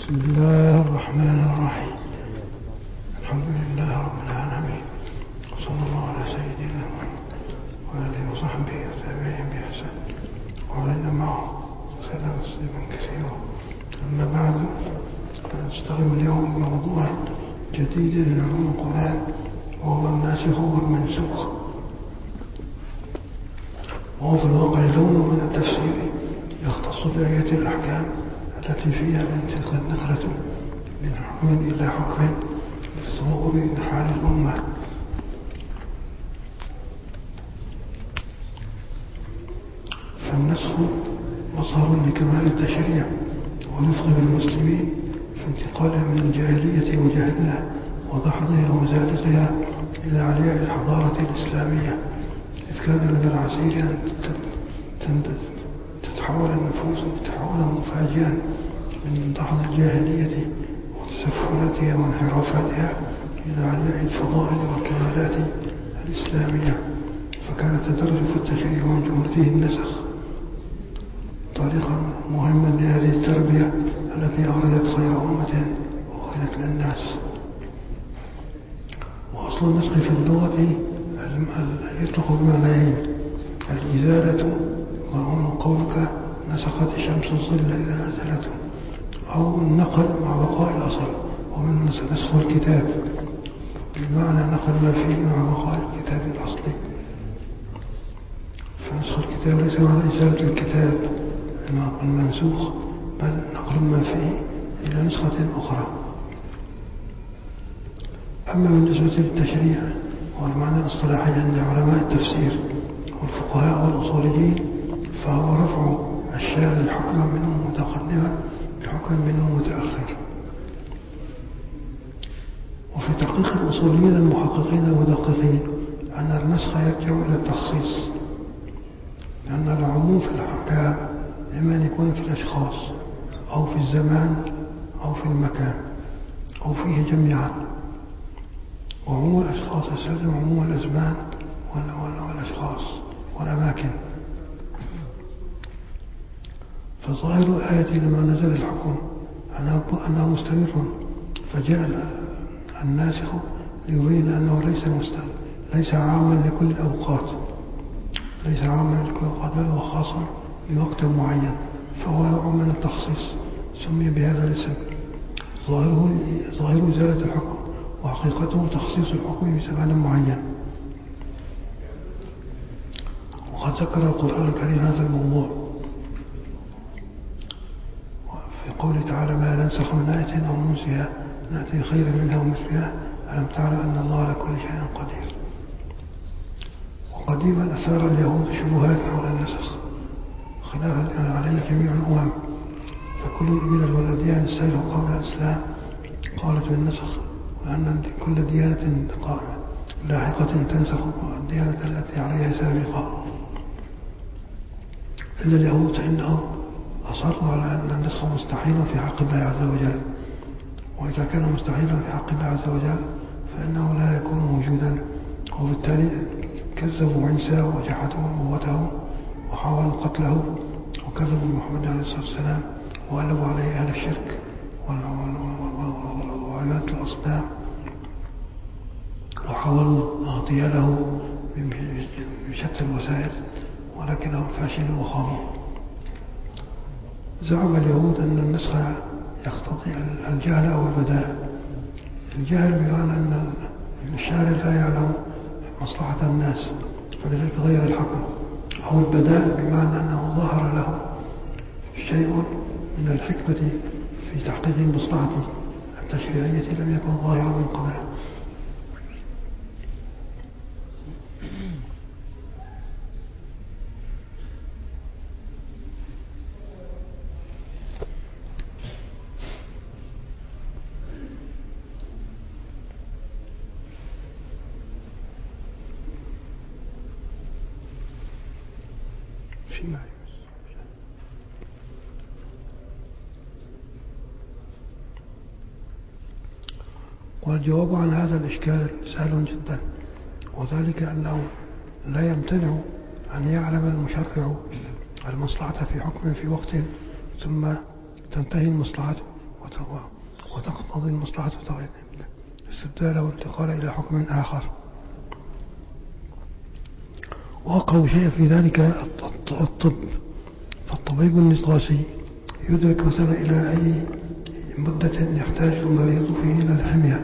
بسم الله الرحمن الرحيم. الحمد لله رب العالمين، وصلى الله على سيدنا محمد وآله وصحبه وتابعين بإحسان وعلينا معه وسلم تسليما كثيرا. أما بعد، فنشتغل اليوم بموضوع جديد من علوم القرآن، وهو الناسخ والمنسوخ، وهو في الواقع لون من التفسير يختص بآية الأحكام التي فيها النقلة من حكم إلى حكم لتصور حال الأمة. فالنسخ مظهر لكمال التشريع ورفق بالمسلمين في انتقالهم من الجاهلية وجهلها ودحضها ومزالقها إلى علياء الحضارة الإسلامية، إذ كان من العسير أن تتحول النفوس تحولا مفاجئا من دحض الجاهلية وتسفلاتها وانحرافاتها إلى علياء الفضائل والكمالات الإسلامية. فكان التدرج في التشريع ومن جملته النسخ طريقا مهما لهذه التربية التي أخرجت خير أمة وأخرجت للناس. وأصل النسخ في اللغة يطلق بمعنيين: الإزالة وهو قولك نسخت الشمس الظل إذا أزالته، أو النقل مع بقاء الأصل، ومن نسخ الكتاب بمعنى نقل ما فيه مع بقاء الكتاب الأصلي. فنسخ الكتاب ليس معنى إزالة الكتاب المنسوخ، بل نقل ما فيه إلى نسخة أخرى. أما بالنسبة للتشريع والمعنى الاصطلاحي عند علماء التفسير والفقهاء والأصوليين، فهو رفع الشارع حكما منه متقدما بحكم منه متأخر. وفي تحقيق الأصوليين المحققين المدققين أن النسخ يرجع إلى التخصيص، لأن العموم في الأحكام إما أن يكون في الأشخاص أو في الزمان أو في المكان أو فيه جميعا. وعموم الأشخاص يستلزم عموم الأزمان والأشخاص والأماكن. فظاهر الآية لما نزل الحكم أنه مستمر، فجاء الناسخ ليبين أنه ليس عاما لكل الأوقات، بل هو خاص بوقت معين، فهو نوع من التخصيص سمي بهذا الاسم. ظاهر إزالة الحكم، وحقيقته تخصيص الحكم بزمان معين. وقد ذكر القرآن الكريم هذا الموضوع في قوله تعالى: ما ننسخ من آية أو ننسها نأتي خيرا منها ومثلها ألم تعلم أن الله على كل شيء قدير. وقديما أثار اليهود شبهات حول النسخ خلافا عليه جميع الأمم، فكل من الأديان السابقة قبل الإسلام قالت بالنسخ، وأن كل ديانة لاحقة تنسخ الديانة التي عليها سابقة، إلا اليهود فإنهم أصروا على أن النسخ مستحيل في حق الله عز وجل، وإذا كان مستحيلا في حق الله عز وجل فإنه لا يكون موجودا. وبالتالي كذبوا عيسى وجحدوا نبوته وحاولوا قتله، وكذبوا محمد عليه الصلاة والسلام وألبوا عليه أهل الشرك وعبادة الأصنام، وحاولوا اغتياله بشتى الوسائل، ولكنهم فاشلوا وخابوا. زعم اليهود أن النسخ يقتضي الجهل أو البداء. الجهل بمعنى أن الشارع لا يعلم مصلحة الناس فلذلك غير الحكم، أو البداء بمعنى أنه ظهر له شيء من الحكمة في تحقيق المصلحة التشريعية لم يكن ظاهرا من قبل. والجواب عن هذا الإشكال سهل جدا، وذلك أنه لا يمتنع أن يعلم المشرع المصلحة في حكم في وقت ثم تنتهي المصلحة وتقتضي المصلحة استبداله وانتقال إلى حكم آخر. وأقرب شيء في ذلك الطب، فالطبيب النطاسي يدرك مثلا إلى أي مدة يحتاج المريض فيه إلى الحمية،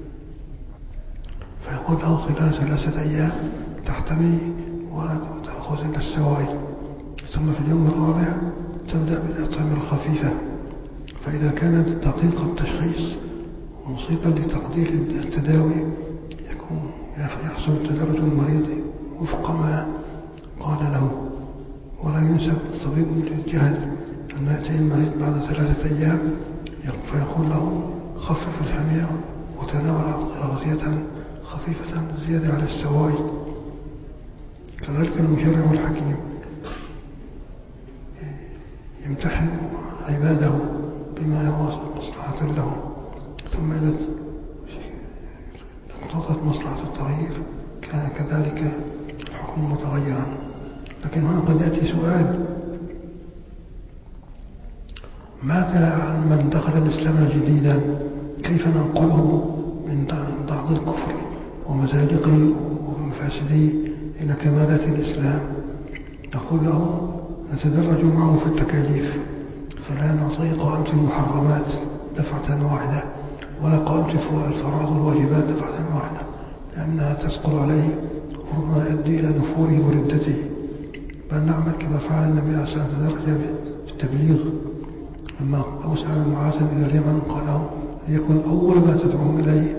فيقول له خلال 3 أيام تحتمي ولا تأخذ إلا السوائل، ثم في اليوم الرابع تبدأ بالأطعمة الخفيفة. فإذا كانت دقيقة التشخيص ومصيبا لتقدير التداوي يحصل تدرج المريض وفق ما قال له. ولا ينسب الطبيب للجهل أن يأتي المريض بعد 3 أيام فيقول له خفف الحمية وتناول أغذية خفيفة زيادة على السوائل. كذلك المشرع الحكيم يمتحن عباده بما هو مصلحة له، ثم إذا اقتضت مصلحة التغيير كان كذلك الحكم متغيرا. لكن هنا قد يأتي سؤال: ماذا عن من دخل الإسلام جديدا؟ كيف ننقله من ضعض الكفر ومزالقه ومفاسده إلى كمالات الإسلام؟ نقول له نتدرج معه في التكاليف، فلا نعطيه قائمة المحرمات دفعة واحدة ولا قائمة الفرائض والواجبات دفعة واحدة، لأنها تثقل عليه وربما يؤدي إلى نفوره وردته. بل نعمل كما فعل النبي عليه الصلاة والسلام، تدرج في التبليغ. لما أسأل معاذ إلى اليمن قال له ليكن أول ما تدعوهم إليه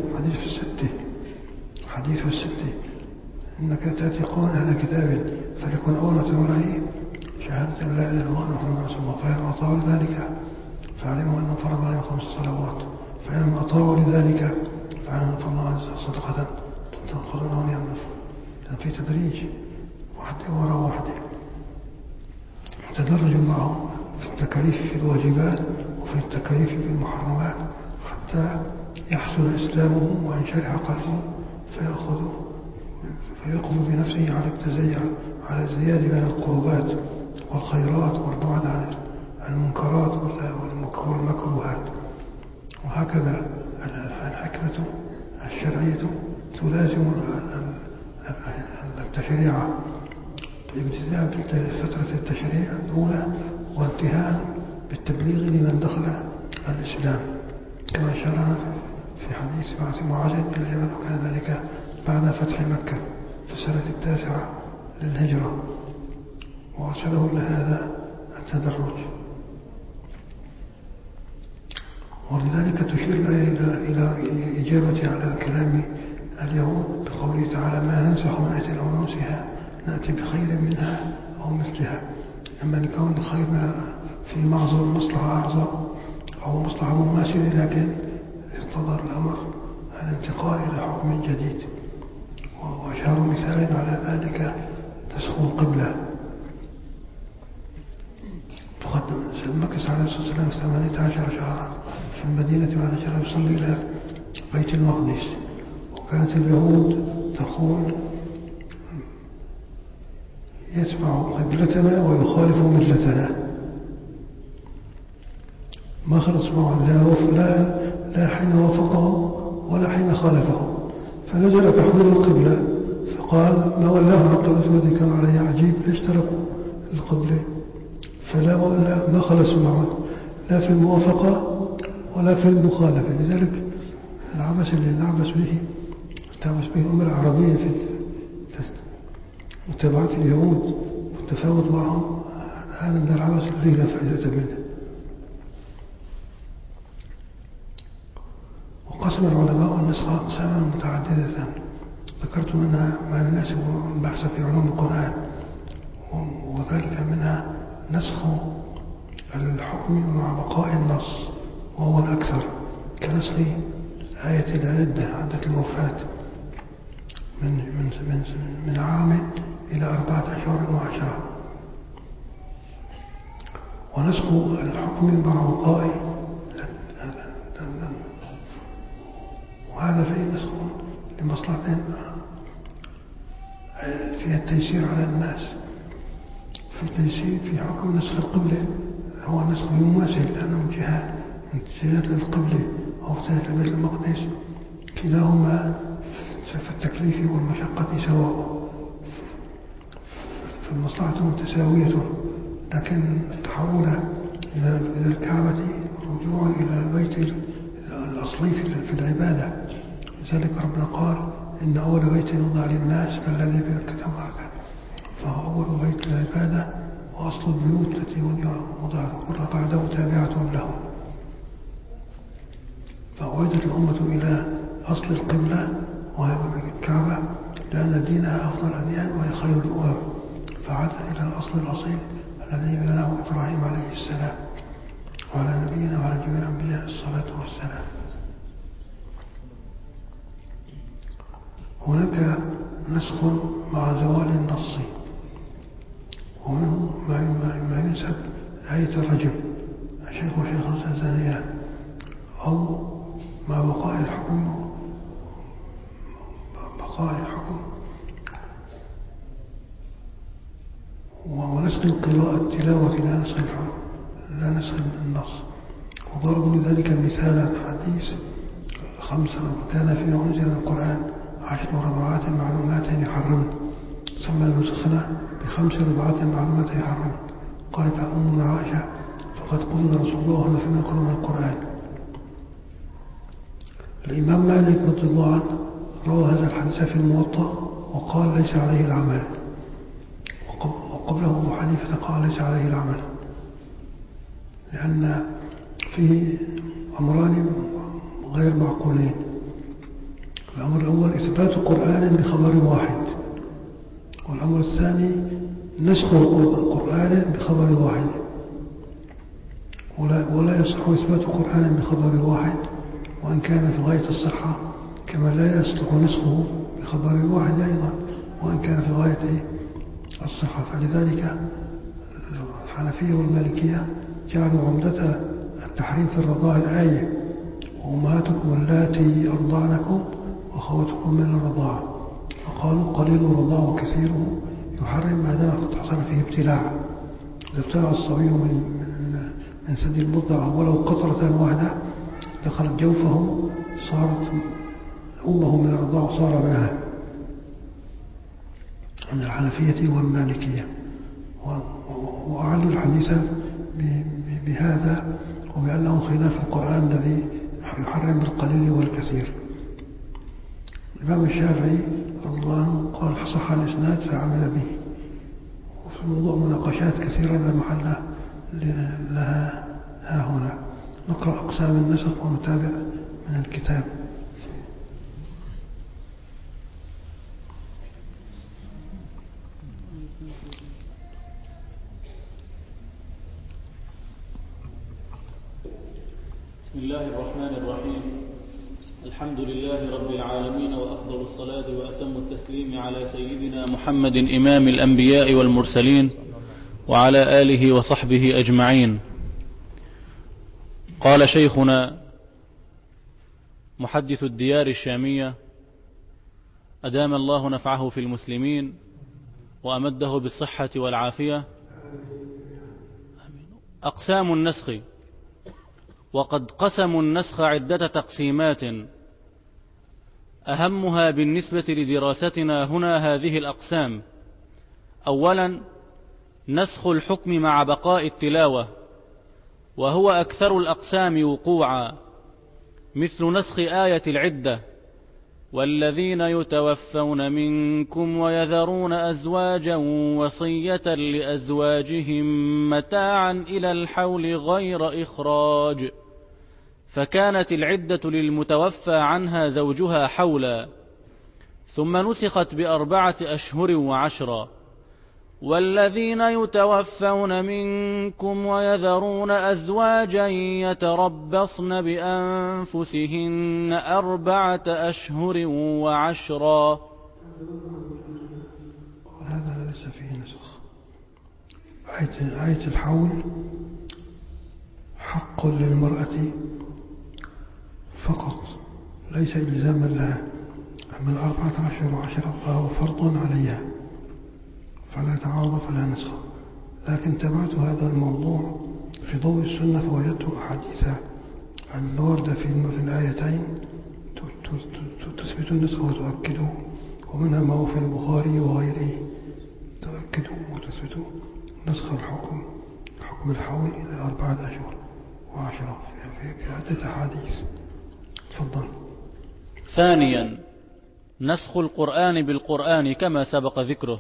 حديث الستة إنك تأتي قوما أهل كتاب فليكن أول ما تدعوهم إليه شهادة أن لا إله إلا الله محمد رسول الله، فإن أطاعوا لذلك فاعلموا أنه فرض عليهم 5 صلوات، فإن أطاعوا لذلك فاعلموا أن الله صدقة تأخذونها ونيمنف. في تدريج واحدة وراء واحدة، يتدرج معهم في التكاليف في الواجبات وفي التكاليف في المحرمات حتى يحصل إسلامه وينشرح قلبه فيقبل بنفسه على التزيع على الزيادة من القربات والخيرات والبعد عن المنكرات والمكروهات. وهكذا الحكمة الشرعية تلازم التشريع، ابتداء بفترة التشريع الأولى وانتهاء بالتبليغ لمن دخل الإسلام، كما شرعنا في حديث بعث معاذ إلى اليمن، وكان ذلك بعد فتح مكة في السنة 9 للهجرة، وأرشده إلى هذا التدرج. ولذلك تشير إلى إجابة على كلام اليهود بقوله تعالى: ما ننسخ من آية أو ننسها نأتي بخير منها أو مثلها. أما لكون الخير في معظم مصلحة أعظم أو مصلحة مماثلة، لكن اقتضى الأمر الانتقال إلى حكم جديد. وأشهر مثال على ذلك تسخو القبلة، فقد مكث عليه الصلاة والسلام 18 شهرا في المدينة بعد أن يصلي إلى بيت المقدس. وكانت اليهود تقول: يتبع قبلتنا ويخالف ملتنا. ما خلص معه لا حين وافقه ولا حين خالفه، فنزل تحويل القبلة فقال: ما ولاه عن قبلة الذي كان عليه عجيب، ليش تركوا القبلة؟ ما خلص معه لا في الموافقة ولا في المخالفة. لذلك العبث اللي نعبث به الأمة العربية في متابعة اليهود والتفاوض معهم، هذا من العبث الذي لا فائدة منه. وقسم العلماء النسخ أقساما متعددة، ذكرت منها ما يناسب البحث في علوم القرآن، وذلك منها نسخ الحكم مع بقاء النص وهو الأكثر، كنسخ آية عدة الوفاة من عام إلى 4 أشهر و10، ونسخ الحكم مع بقاء، وهذا فيه نسخ لمصلحة فيها التيسير على الناس. في تيسير في حكم نسخ القبلة، هو نسخ مماثل لأنه اتجاه للقبلة أو اتجاه لبيت المقدس كلاهما في التكليف والمشقة سواء، فالمصلحة متساوية، لكن التحول إلى الكعبة رجوع إلى البيت الأصلي في العبادة. لذلك ربنا قال إن أول بيت وضع للناس الذي بمكة مباركا، فهو أول بيت العبادة وأصل البيوت التي وضعت كلها بعده تابعة له. فأعيدت الأمة إلى أصل القبلة وهي الكعبة، لأن دينها أفضل الأديان وهي خير الأمم، فعادت إلى الأصل الأصيل الذي بناه إبراهيم عليه السلام وعلى نبينا وعلى جميع الأنبياء الصلاة والسلام. هناك نسخ مع زوال النص، ومنه ما ينسب آية الرجم الشيخ وشيخ الزانية، أو مع بقاء الحكم ونسخ القراءة التلاوة لا نسخ النص. وضربوا لذلك مثالا حديث 5 وكان فيما أنزل القرآن 10 ربعات معلومات يحرم، ثم المسخنة ب5 ربعات معلومات يحرم. قالت أمنا عائشة فقد قلنا رسول الله أنه فيما يقرأ من القرآن. الإمام مالك رضي الله عنه روى هذا الحديث في الموطأ وقال ليس عليه العمل، وقبله أبو حنيفة قال ليس عليه العمل، لأن فيه أمران غير معقولين. الأمر الأول إثبات قرآن بخبر واحد، والأمر الثاني نسخ القرآن بخبر واحد. ولا يصح إثبات قرآن بخبر واحد وإن كان في غاية الصحة، كما لا يصلح نسخه بخبر واحد أيضا وإن كان في غاية الصحة. فلذلك الحنفية والمالكية جعلوا عمدة التحريم في الرضاعة الآية وأمهاتكم اللاتي أرضعنكم وأخواتكم من الرضاعة، فقالوا قليل الرضاع وكثيره يحرم ما دام قد حصل فيه ابتلاع. إذا ابتلع الصبي من ثدي المرضع ولو قطرة واحدة دخلت جوفه صارت أمه من الرضاع وصار ابنها، من الحنفية والمالكية. وأعلوا الحديث بهذا وبأنه خلاف القرآن الذي يحرم بالقليل والكثير. الإمام الشافعي رضي الله عنه قال صح الإسناد فعمل به. وفي الموضوع مناقشات كثيرة لا محل لها ها هنا. نقرأ أقسام النسخ ونتابع من الكتاب. بسم الله الرحمن الرحيم. الحمد لله رب العالمين، وأفضل الصلاة وأتم التسليم على سيدنا محمد إمام الأنبياء والمرسلين وعلى آله وصحبه أجمعين. قال شيخنا محدث الديار الشامية أدام الله نفعه في المسلمين وأمده بالصحة والعافية: أقسام النسخ. وقد قسموا النسخ عدة تقسيمات، أهمها بالنسبة لدراستنا هنا هذه الأقسام: أولا، نسخ الحكم مع بقاء التلاوة، وهو أكثر الأقسام وقوعا، مثل نسخ آية العدة: والذين يتوفون منكم ويذرون أزواجا وصية لأزواجهم متاعا إلى الحول غير إخراج، فكانت العدة للمتوفى عنها زوجها حولا، ثم نسخت ب4 أشهر و10. والذين يتوفون منكم ويذرون أزواجا يتربصن بأنفسهن 4 أشهر و10. هذا ليس فيه نسخ. آية الحول حق للمرأة فقط، ليس إلزاما لها. أما 14 و10 فهو فرض عليها فلا تعارض فلا نسخ. لكن تابعت هذا الموضوع في ضوء السنة فوجدت أحاديث الوردة في الآيتين تثبت النسخ وتؤكده، ومنها ما هو في البخاري وغيره تؤكده وتثبت نسخ الحكم الحول إلى 4 أشهر و10 في عدة أحاديث. تفضل. ثانيا، نسخ القرآن بالقرآن كما سبق ذكره.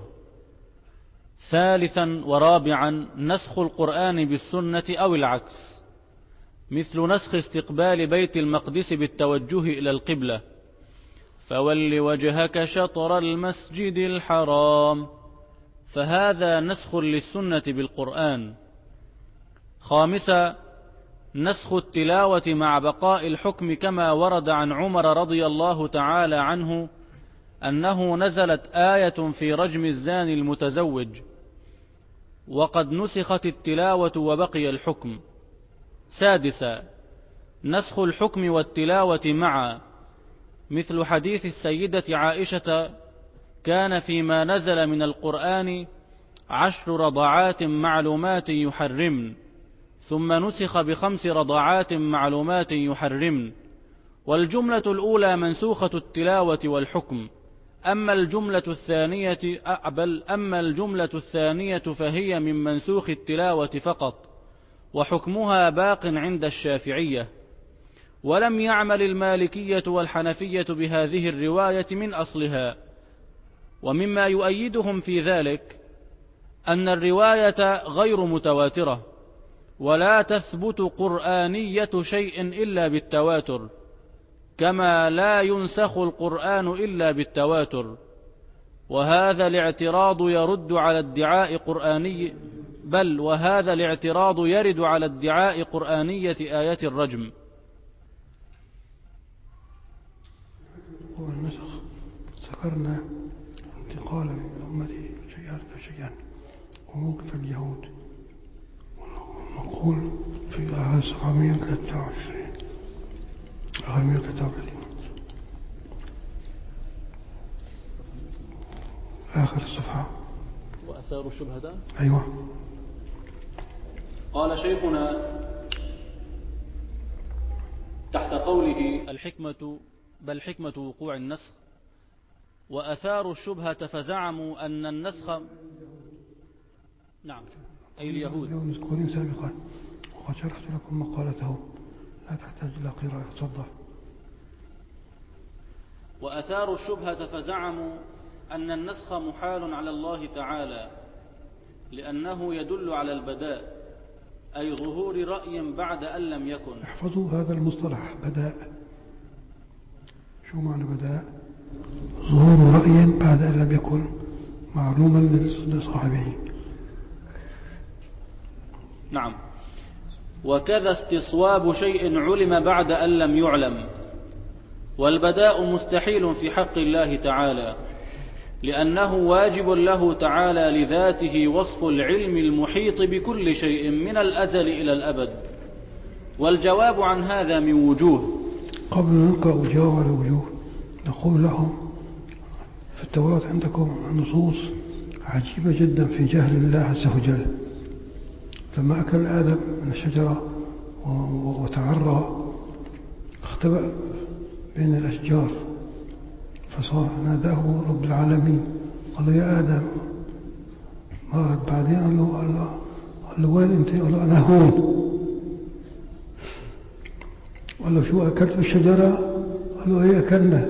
ثالثا ورابعا، نسخ القرآن بالسنة أو العكس، مثل نسخ استقبال بيت المقدس بالتوجه إلى القبلة، فول وجهك شطر المسجد الحرام، فهذا نسخ للسنة بالقرآن. خامسا، نسخ التلاوة مع بقاء الحكم كما ورد عن عمر رضي الله تعالى عنه أنه نزلت آية في رجم الزاني المتزوج، وقد نسخت التلاوة وبقي الحكم. سادسا، نسخ الحكم والتلاوة معا، مثل حديث السيدة عائشة: كان فيما نزل من القرآن 10 رضعات معلومات يحرمن، ثم نسخ ب5 رضعات معلومات يحرمن، والجملة الأولى منسوخة التلاوة والحكم، أما الجملة الثانية فهي من منسوخ التلاوة فقط، وحكمها باق عند الشافعية. ولم يعمل المالكية والحنفية بهذه الرواية من أصلها. ومما يؤيدهم في ذلك أن الرواية غير متواترة، ولا تثبت قرآنية شيء إلا بالتواتر، كما لا ينسخ القرآن إلا بالتواتر. وهذا الاعتراض يرد على ادعاء قرآني، بل وهذا الاعتراض يرد على ادعاء قرآنية آية الرجم. والنسخ ذكرنا انتقال من الأمة شيئا فشيئا وموقف اليهود، ونقول في آية 723 آخر الصفحة. وأثار الشبهة. أيوة. قال شيخنا تحت قوله الحكمة، بل حكمة وقوع النسخ، وأثاروا الشبهة فزعموا أن النسخ، نعم، أي اليهود، مذكورين سابقا، وقد شرحت لكم مقالته، لا تحتاج إلى قراءة. تفضل. وأثاروا الشبهة فزعموا أن النسخ محال على الله تعالى، لأنه يدل على البداء، أي ظهور رأي بعد أن لم يكن. احفظوا هذا المصطلح، بداء. شو معنى بداء؟ ظهور رأي بعد أن لم يكن معلوما لصاحبه. نعم. وكذا استصواب شيء علم بعد أن لم يعلم. والبداء مستحيل في حق الله تعالى، لأنه واجب له تعالى لذاته وصف العلم المحيط بكل شيء من الأزل إلى الأبد. والجواب عن هذا من وجوه. قبل أن نقرأ جواب على الوجوه، نقول لهم في التوراة عندكم نصوص عجيبة جدا في جهل الله عز وجل. لما أكل آدم من الشجرة وتعرى، اختبأ بين الأشجار، فصار ناداه رب العالمين، قال له: يا آدم، ما رد بعدين؟ قال له: وين أنت؟ قال له: أنا هون. قال له: شو أكلت بالشجرة؟ قال له: إيه، أكلنا.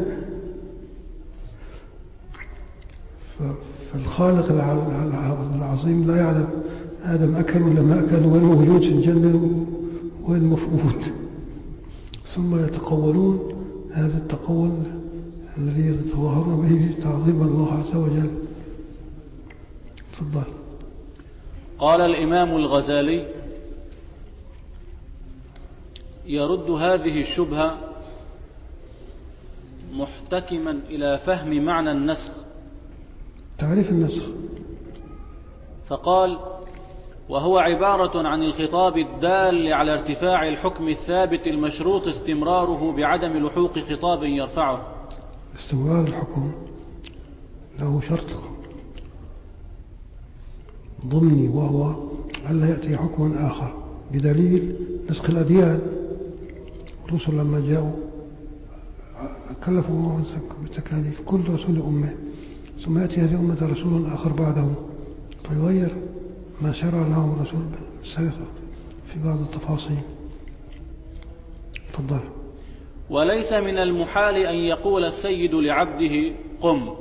فالخالق العظيم لا يعلم آدم أكل ولا ما أكل، وين موجود في الجنة وين مفقود. ثم يتقولون هذا التقول الذي يتظاهرون به تعظيم الله عز وجل. تفضل. قال الإمام الغزالي يرد هذه الشبهة محتكما إلى فهم معنى النسخ. تعريف النسخ. فقال: وهو عبارة عن الخطاب الدال على ارتفاع الحكم الثابت المشروط استمراره بعدم لحوق خطاب يرفعه. استمرار الحكم له شرط ضمني، وهو ألا يأتي حكم آخر، بدليل نسخ الأديان الرسل لما جاءوا كلفوا بالتكاليف كل رسول أمة، ثم يأتي هذه الأمة رسول آخر بعده فيغير ما شرع لهم الرسول السابق في بعض التفاصيل. تفضل. وليس من المحال أن يقول السيد لعبده قم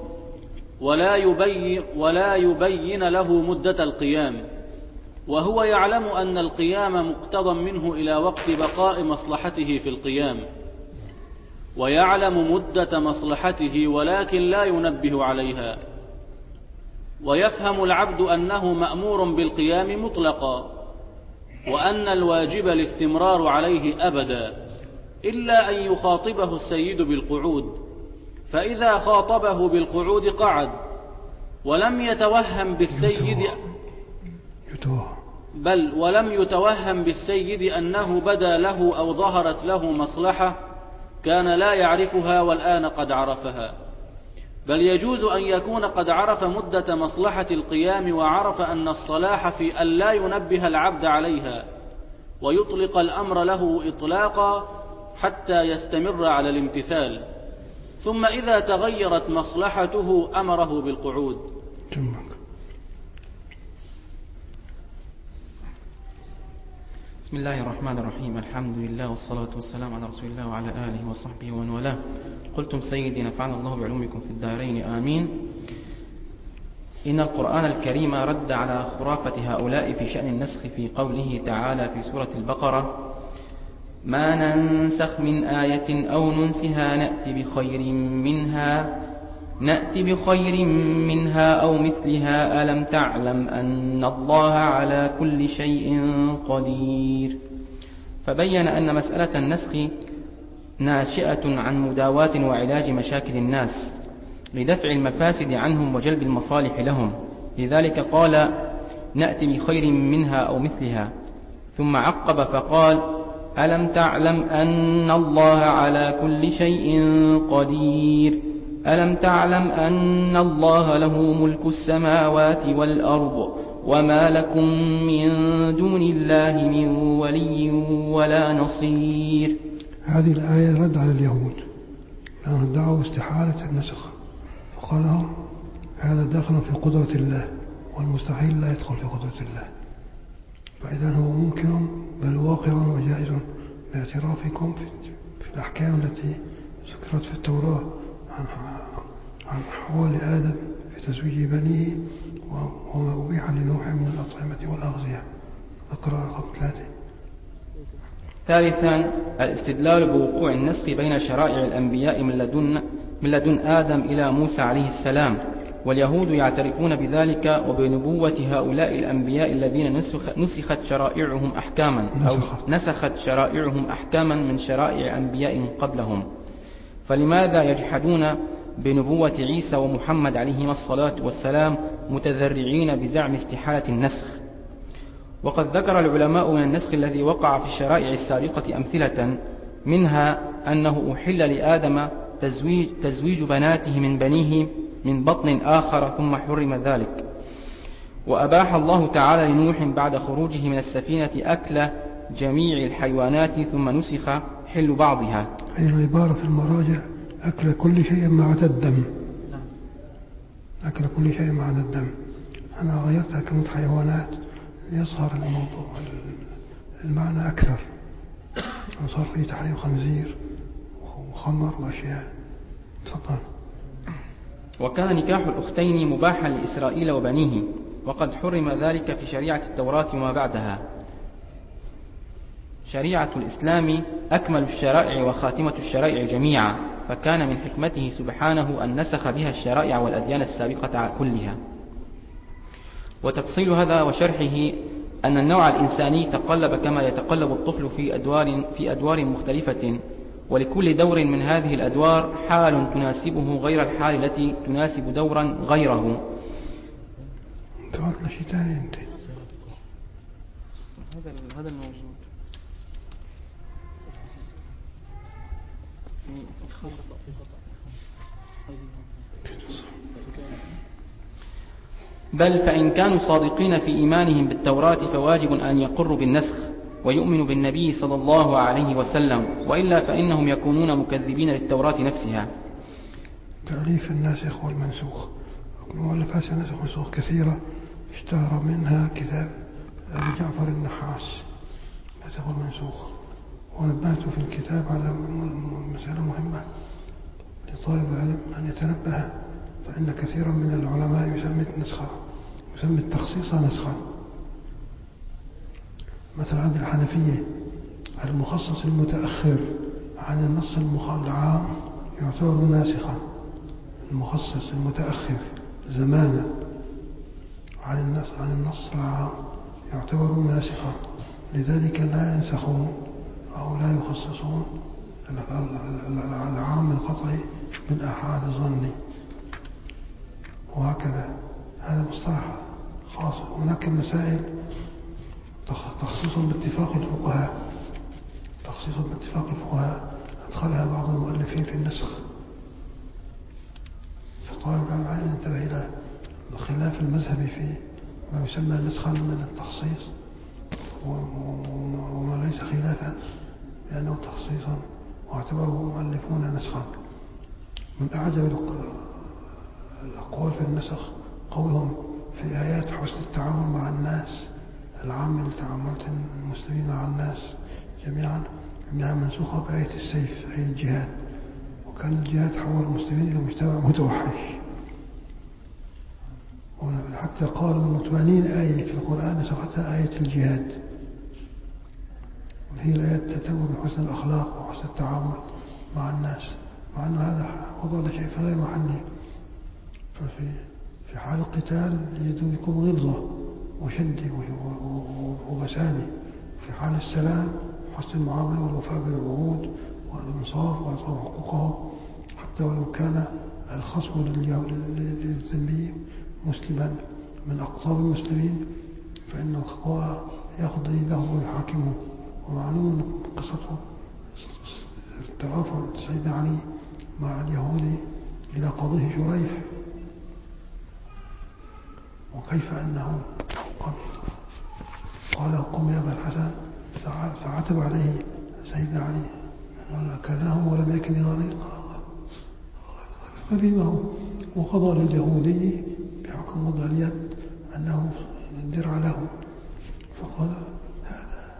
ولا يبين له مدة القيام، وهو يعلم أن القيام مقتضى منه إلى وقت بقاء مصلحته في القيام، ويعلم مدة مصلحته ولكن لا ينبه عليها. ويفهم العبد أنه مأمور بالقيام مطلقا، وأن الواجب الاستمرار عليه أبدا، إلا أن يخاطبه السيد بالقعود، فإذا خاطبه بالقعود قعد، ولم يتوهم بالسيد أنه بدا له أو ظهرت له مصلحة كان لا يعرفها والآن قد عرفها، بل يجوز أن يكون قد عرف مدة مصلحة القيام، وعرف أن الصلاح في أن لا ينبه العبد عليها، ويطلق الأمر له إطلاقا حتى يستمر على الامتثال، ثم إذا تغيرت مصلحته أمره بالقعود. بسم الله الرحمن الرحيم. الحمد لله والصلاة والسلام على رسول الله وعلى آله وصحبه ومن والاه. قلتم سيدي نفعنا الله بعلومكم في الدارين آمين. إن القرآن الكريم رد على خرافة هؤلاء في شأن النسخ في قوله تعالى في سورة البقرة: ما ننسخ من آية أو ننسها نأتي بخير منها أو مثلها ألم تعلم أن الله على كل شيء قدير. فبين أن مسألة النسخ ناشئة عن مداواة وعلاج مشاكل الناس لدفع المفاسد عنهم وجلب المصالح لهم، لذلك قال نأتي بخير منها أو مثلها، ثم عقب فقال ألم تعلم أن الله على كل شيء قدير. ألم تعلم أن الله له ملك السماوات والأرض وما لكم من دون الله من ولي ولا نصير. هذه الآية رد على اليهود لأنهم ادعوا استحالة النسخ، فقال لهم هذا داخل في قدرة الله والمستحيل لا يدخل في قدرة الله، فإذا هو ممكن بل واقع وجائز باعترافكم في الأحكام التي ذكرت في التوراة عن حوال آدم في تزويج بنيه وما أبيح لنوح من الأطعمة والأغذية. أقرأ رقم 3. ثالثا الاستدلال بوقوع النسخ بين شرائع الأنبياء من لدن آدم إلى موسى عليه السلام، واليهود يعترفون بذلك وبنبوة هؤلاء الأنبياء الذين نسخت شرائعهم أحكاما من شرائع أنبياء قبلهم. فلماذا يجحدون بنبوة عيسى ومحمد عليهما الصلاة والسلام متذرعين بزعم استحالة النسخ؟ وقد ذكر العلماء من النسخ الذي وقع في الشرائع السابقة أمثلة، منها أنه أحل لآدم تزويج بناته من بنيه من بطن آخر ثم حرم ذلك، وأباح الله تعالى لنوح بعد خروجه من السفينة أكل جميع الحيوانات ثم نسخ حل بعضها. هي العبارة في المراجع أكل كل شيء ما عدا الدم. أكل كل شيء ما عدا الدم. أنا غيرتها كلمة حيوانات ليظهر الموضوع المعنى أكثر، صار فيه تحريم خنزير وخمر وأشياء. تفضل. وكان نكاح الأختين مباحا لإسرائيل وبنيه، وقد حرم ذلك في شريعة التوراة وما بعدها. شريعة الإسلام أكمل الشرائع وخاتمة الشرائع جميعا، فكان من حكمته سبحانه أن نسخ بها الشرائع والأديان السابقة كلها. وتفصيل هذا وشرحه أن النوع الإنساني تقلب كما يتقلب الطفل في أدوار مختلفة، ولكل دور من هذه الأدوار حال تناسبه غير الحال التي تناسب دورا غيره. هذا الموجود في خطأ. بل فإن كانوا صادقين في إيمانهم بالتوراة فواجب أن يقروا بالنسخ، ويؤمن بالنبي صلى الله عليه وسلم، وإلا فإنهم يكونون مكذبين للتوراة نفسها. تأليف الناسخ والمنسوخ. مؤلفات الناسخ والمنسوخ كثيرة، اشتهر منها كتاب أبي جعفر النحاس الناسخ والمنسوخ. ونبهت في الكتاب على مسألة مهمة لطالب العلم أن يتنبه، فإن كثيرا من العلماء يسمي التخصيص نسخا. مثلا عند الحنفية المخصص المتأخر عن النص العام يعتبر ناسخا. المخصص المتأخر زمانا عن النص العام يعتبر ناسخا، لذلك لا ينسخون أو لا يخصصون العام القطعي بالآحاد الظني، وهكذا. هذا مصطلح خاص. هناك مسائل تخصيص باتفاق الفقهاء أدخلها بعض المؤلفين في النسخ، فطالب العلم عليه أن ينتبه إلى الخلاف المذهبي في ما يسمى نسخا من التخصيص وما ليس خلافا لأنه تخصيصا واعتبره مؤلفون نسخا. من أعجب الأقوال في النسخ قولهم في آيات حسن التعامل مع الناس العام لتعاملات المسلمين مع الناس جميعا إنها منسوخة بآية السيف أي الجهاد، وكان الجهاد حول المسلمين إلى مجتمع متوحش. حتى قالوا من 80 آية في القرآن نسختها آية الجهاد، وهي الآيات تأمر بحسن الأخلاق وحسن التعامل مع الناس، مع أن هذا وضع شيء في غير محله. في حال القتال يجب يكون غلظة وشدة وبسادة. في حال السلام حسن المعاملة والوفاء بالعهود والإنصاف وإعطاء حقوقهم، حتى ولو كان الخصم للذمي مسلما من أقطاب المسلمين فإن القضاء يقضي له ويحاكمه. ومعلوم قصته ترافع سيدنا علي مع اليهودي إلى قاضيه شريح، وكيف أنه قال قم يا أبا الحسن، فعتب عليه سيدنا علي أنه أكلناه ولم يكن غريمه، وقضى لليهودي بحكم وضع اليد أنه درع له، فقال هذا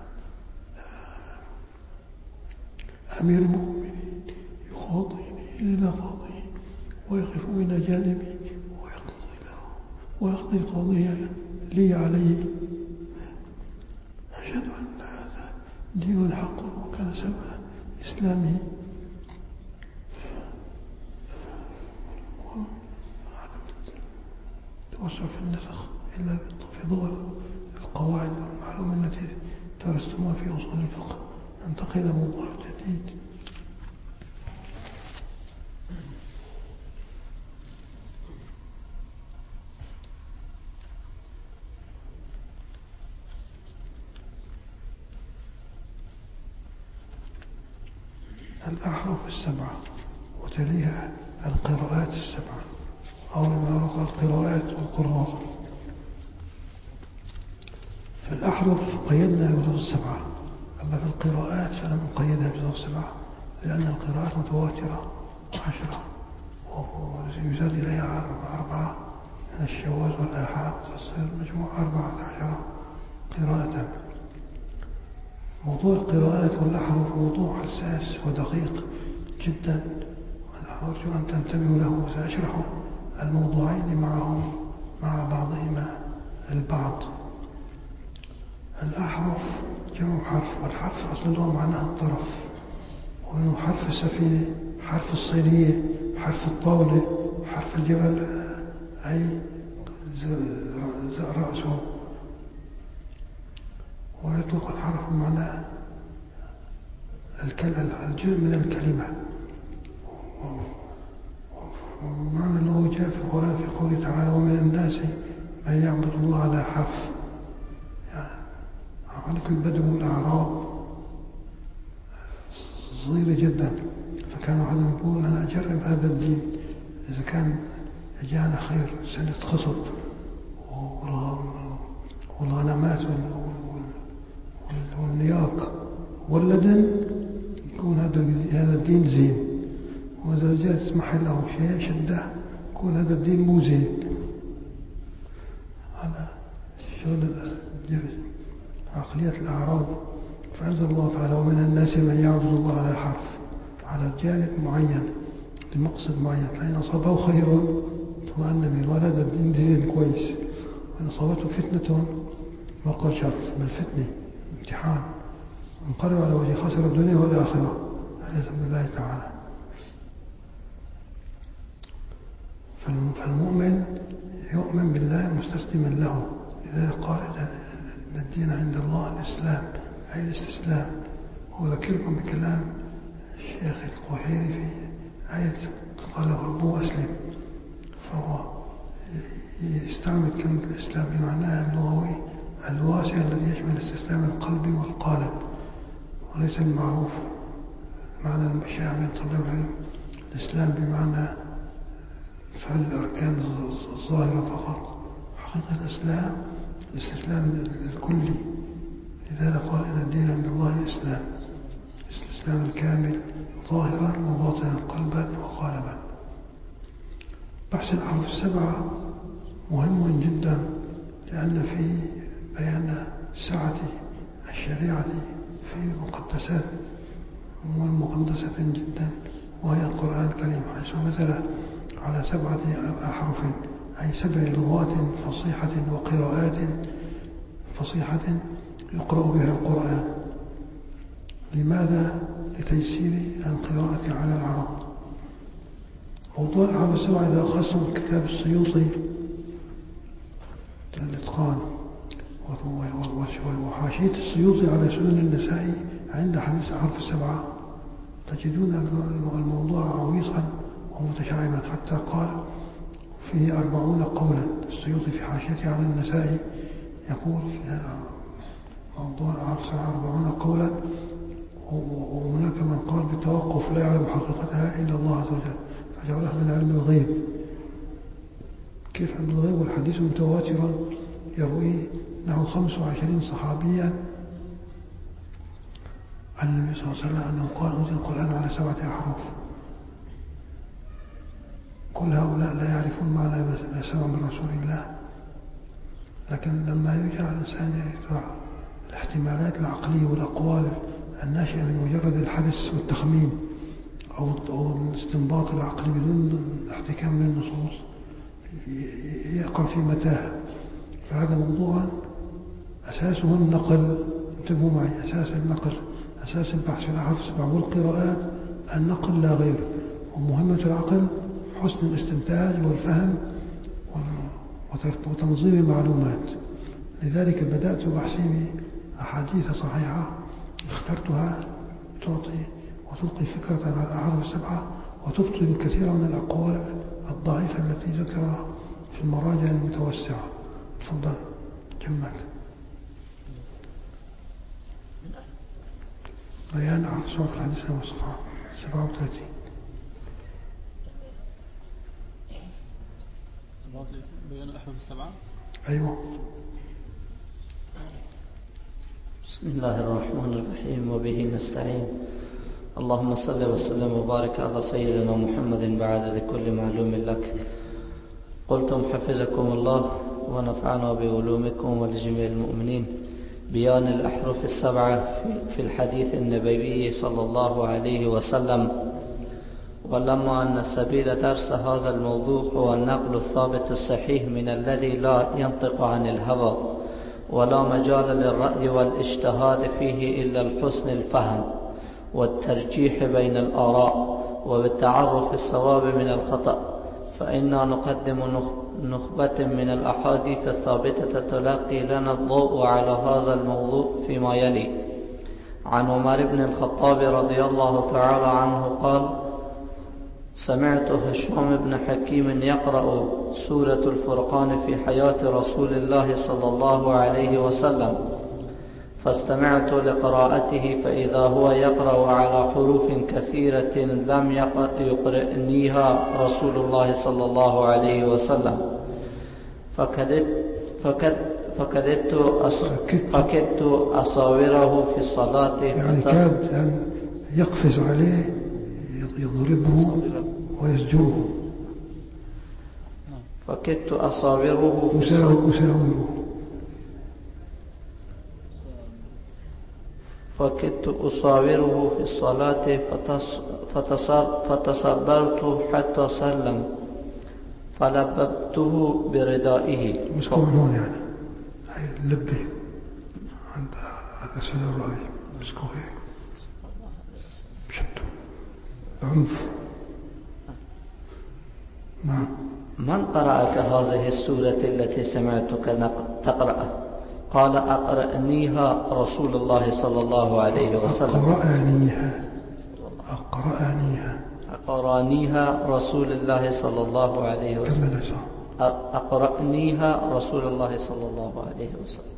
أمير المؤمنين يخاطبني إلى قاضي ويقف إلى جانبي ويقضي قاضي لي عليه، أشهد أن هذا دين حق وكان سبب إسلامي. توسع في النسخ إلا في ضوء القواعد والمعلومة التي درستموها في أصول الفقه. ننتقل إلى موضوع جديد. الأحرف السبعة وتليها القراءات السبعة، أو المعروف القراءات والقراء. في الأحرف قيدنا بلفظ السبعة، أما في القراءات فلم نقيدها بلفظ السبعة لأن القراءات متواترة 10 ويزاد إليها 4 من الشواذ والآحاد تصير مجموع 14 قراءة. موضوع القراءات والأحرف موضوع حساس ودقيق جدا، وأنا أرجو أن تنتبهوا له، وسأشرح الموضوعين مع بعضهما البعض. الأحرف جمع حرف، والحرف أصل اللغة معناها الطرف، ومنه حرف السفينة، حرف الصينية، حرف الطاولة، حرف الجبل أي رأسه. ويطلق الحرف بمعنى الجزء من الكلمة. ومعنى اللغة جاء في القرآن في قوله تعالى ومن الناس من يعبد الله على حرف، يعني عليك البدو والأعراب صغيرة جدا، فكان أحدهم يقول أنا أجرب هذا الدين إذا كان جاءنا خير سنة خصب والغنمات والنيار هذا الدين زين، وإذا جاء تسمح له شيء شده يكون هذا الدين مو زين. على شغل عقلية الأعراب. فأنزل الله تعالى: ومن الناس من يعبد الله على حرف، على جانب معين لمقصد معين، فإن أصابه خير اطمأن به ولا هذا الدين دين كويس، وإن أصابته فتنة وقع شر من الفتنة امتحان انقلب على وجه خسر الدنيا والآخرة عياذا بالله تعالى. فالمؤمن يؤمن بالله مستسلما له، لذلك قال إن الدين عند الله الإسلام، أي الاستسلام. وذكركم بكلام الشيخ القحيري في آية قال ربه أسلم، فهو يستعمل كلمة الإسلام بمعناها اللغوي الواسع الذي يشمل استسلام القلب والقالب، وليس المعروف معنى المشاع بين طلاب العلم الإسلام بمعنى فعل الأركان الظاهرة فقط. حقيقة الإسلام الاستسلام الكلي، لذلك قال إن الدين عند الله الإسلام، الاستسلام الكامل ظاهرا وباطنا قلبا وقالبا. بحث الأحرف السبعة مهم جدا، لأن فيه بيان سعة الشريعة في مقدسات ومقدسة جدا، وهي القرآن الكريم، حيث نزل على 7 أحرف، أي 7 لغات فصيحة وقراءات فصيحة يقرأ بها القرآن. لماذا؟ لتيسير القراءة على العرب. موضوع الأحرف السبعة إذا أخذتم كتاب السيوطي الإتقان وحاشية السيوطي على سنن النسائي عند حديث الأحرف السبعة، تجدون الموضوع عويصا ومتشعبا، حتى قال فيه 40 قولا. السيوطي في حاشيته على النسائي يقول في موضوع الأحرف السبعة 40 قولا، وهناك من قال بالتوقف لا يعلم حقيقتها إلا الله عز وجل، فجعلها من علم الغيب. كيف علم الغيب؟ والحديث متواتر يرويه نحو 25 صحابيا عن النبي صلى الله عليه وسلم أنه قال أنزل القرآن على 7 أحرف. كل هؤلاء لا يعرفون معنى ما سمع من رسول الله، لكن لما يرجع الإنسان يتبع الاحتمالات العقلية والأقوال الناشئة من مجرد الحدث والتخمين أو الاستنباط العقلي بدون احتكام للنصوص، يقع في متاهة. فهذا موضوع أساسه النقل. انتبهوا معي، أساس النقل، أساس البحث في الأحرف السبعة والقراءات النقل لا غير. ومهمة العقل حسن الاستنتاج والفهم وتنظيم المعلومات. لذلك بدأت بحثي بأحاديث صحيحة اخترتها تعطي وتلقي فكرة على الأحرف السبعة وتبطل كثيرا من الأقوال الضعيفة التي ذكرها في المراجع المتوسعة. تفضل جمك. بيان أحرف السبعة في الحديث والصفحة 37. بيان الأحرف السبعة. أيوة. بسم الله الرحمن الرحيم، وبه نستعين. اللهم صل وسلم وبارك على سيدنا محمد بعدد كل معلوم لك. قلتم حفظكم الله ونفعنا بعلومكم ولجميع المؤمنين. بيان الأحرف السبعة في الحديث النبوي صلى الله عليه وسلم. ولما أن سبيل درس هذا الموضوع هو النقل الثابت الصحيح من الذي لا ينطق عن الهوى، ولا مجال للرأي والاجتهاد فيه إلا الحسن الفهم والترجيح بين الآراء وبالتعرف الصواب من الخطأ، فإنا نقدم نخبة من الأحاديث الثابتة تلقي لنا الضوء على هذا الموضوع فيما يلي. عن عمر بن الخطاب رضي الله تعالى عنه قال: سمعت هشام بن حكيم يقرأ سورة الفرقان في حياة رسول الله صلى الله عليه وسلم، فاستمعت لقراءته فإذا هو يقرأ على حروف كثيرة لم يقرئنيها رسول الله صلى الله عليه وسلم، فكدت أصاوره في الصلاة. يعني كاد أن يقفز عليه يضربه ويزجره. فكدت أصابره في أساوره فكدت أصابره في الصلاة فتصبرت حتى سلم فلببته بردائه. مسكوا من هون يعني هاي اللبة عند أسفل الرأي، مسكوا هيك بشدوا عنف. نعم. من قرأك هذه السورة التي سمعتك تقرأ؟ قال أقرأنيها رسول الله صلى الله عليه وسلم. أقرأنيها رسول الله صلى الله عليه وسلم. أقرأنيها رسول الله صلى الله عليه وسلم.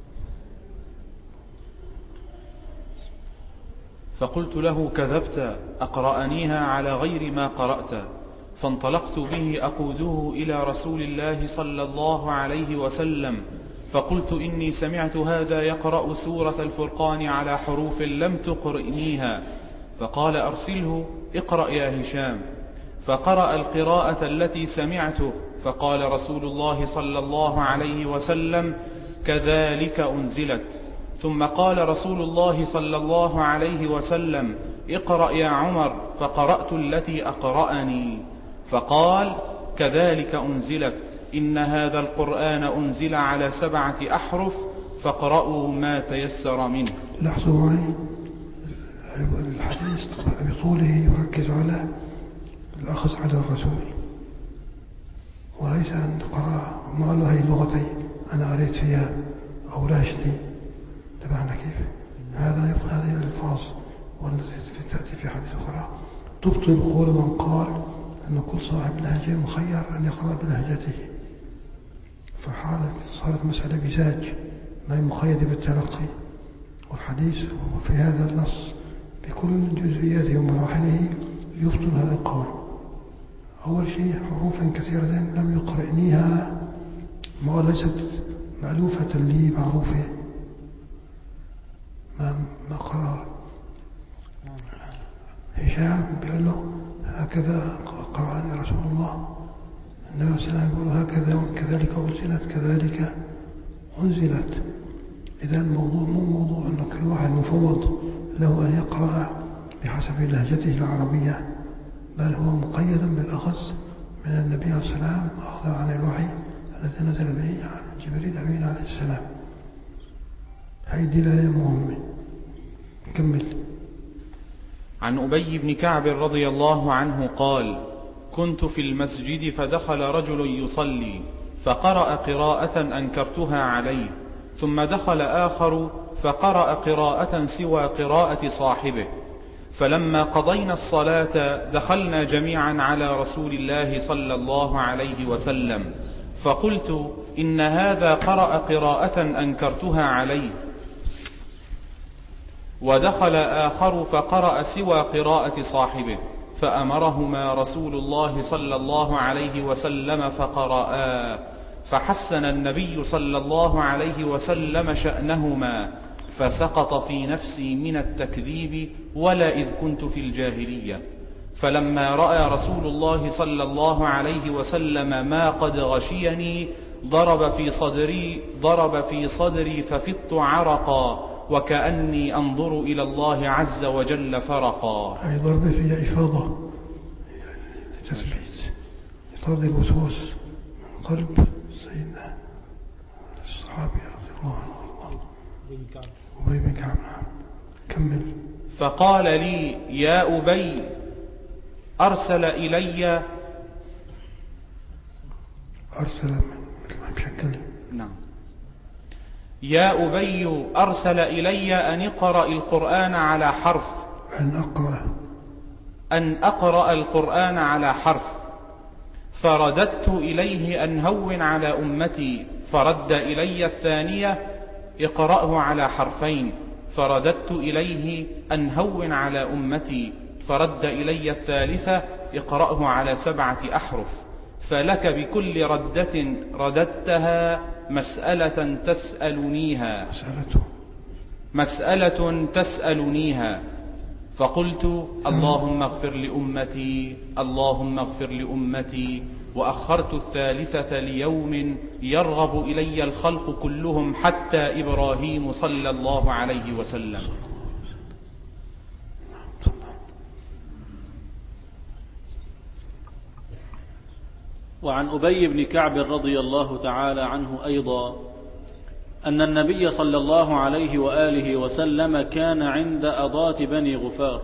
فقلت له: كذبت، أقرأنيها على غير ما قرأت. فانطلقت به أقوده إلى رسول الله صلى الله عليه وسلم، فقلت: إني سمعت هذا يقرأ سورة الفرقان على حروف لم تقرئنيها. فقال: أرسله، اقرأ يا هشام. فقرأ القراءة التي سمعته، فقال رسول الله صلى الله عليه وسلم: كذلك أنزلت. ثم قال رسول الله صلى الله عليه وسلم: اقرأ يا عمر. فقرأت التي أقرأني، فقال: كذلك أنزلت، إن هذا القرآن أنزل على 7 أحرف فاقرأوا ما تيسر منه. لاحظوا معي الحديث بطوله يركز على الأخذ على الرسول، وليس أن قرأ ما قال له هي لغتي أنا قريت فيها أو لهجتي. تبعنا كيف؟ هذا يفضل هذه الألفاظ والتي تأتي في حديث أخرى تبطل قول من قال أن كل صاحب لهجة مخير أن يقرأ بلهجته. فحالة صارت مسألة مزاج، ما هي مقيدة بالتلقي. والحديث في هذا النص بكل جزئياته ومراحله يبطل هذا القول. أول شيء حروفا كثيرة لم يقرئنيها، ما ليست مألوفة لي معروفة، ما قرأ. هشام بيقول له: هكذا قرأني رسول الله. النبي صلى الله عليه وسلم يقول: هكذا كذلك أنزلت، كذلك أنزلت. إذا الموضوع مو موضوع أن كل واحد مفوض له أن يقرأ بحسب لهجته العربية، بل هو مقيد بالأخذ من النبي عليه السلام، أخذ عن الوحي الذي نزل به عن جبريل أمين عليه السلام. هاي دلالة مهمة. كمل. عن أبي بن كعب رضي الله عنه قال: كنت في المسجد فدخل رجل يصلي فقرأ قراءة أنكرتها عليه، ثم دخل آخر فقرأ قراءة سوى قراءة صاحبه، فلما قضينا الصلاة دخلنا جميعا على رسول الله صلى الله عليه وسلم، فقلت: إن هذا قرأ قراءة أنكرتها عليه. ودخل آخر فقرأ سوى قراءة صاحبه، فأمرهما رسول الله صلى الله عليه وسلم فقرأا، فحسن النبي صلى الله عليه وسلم شأنهما، فسقط في نفسي من التكذيب ولا إذ كنت في الجاهلية. فلما رأى رسول الله صلى الله عليه وسلم ما قد غشيني ضرب في صدري ففضت عرقا، وكأني أنظر إلى الله عز وجل فرقا. هاي ضربة فيها إفاضة، تثبيت إطراد الوسواس من قلب سيدنا الصحابي رضي الله عنه أبي بن كعب. كمل. فقال لي: يا أبي، أرسل إلي، أرسل مثل ما بشكل. نعم. يا أبي، أرسل إلي أن اقرأ القرآن على حرف، أن أقرأ القرآن على حرف، فرددت إليه أن هون على أمتي، فرد إلي الثانية: اقرأه على حرفين، فرددت إليه أن هون على أمتي، فرد إلي الثالثة: اقرأه على 7 أحرف، فلك بكل ردة رددتها مسألة تسألنيها. فقلت اللهم اغفر لأمتي اللهم اغفر لأمتي، وأخرت الثالثة ليوم يرغب إلي الخلق كلهم حتى إبراهيم صلى الله عليه وسلم. وعن أبي بن كعب رضي الله تعالى عنه أيضا أن النبي صلى الله عليه وآله وسلم كان عند أضاة بني غفار،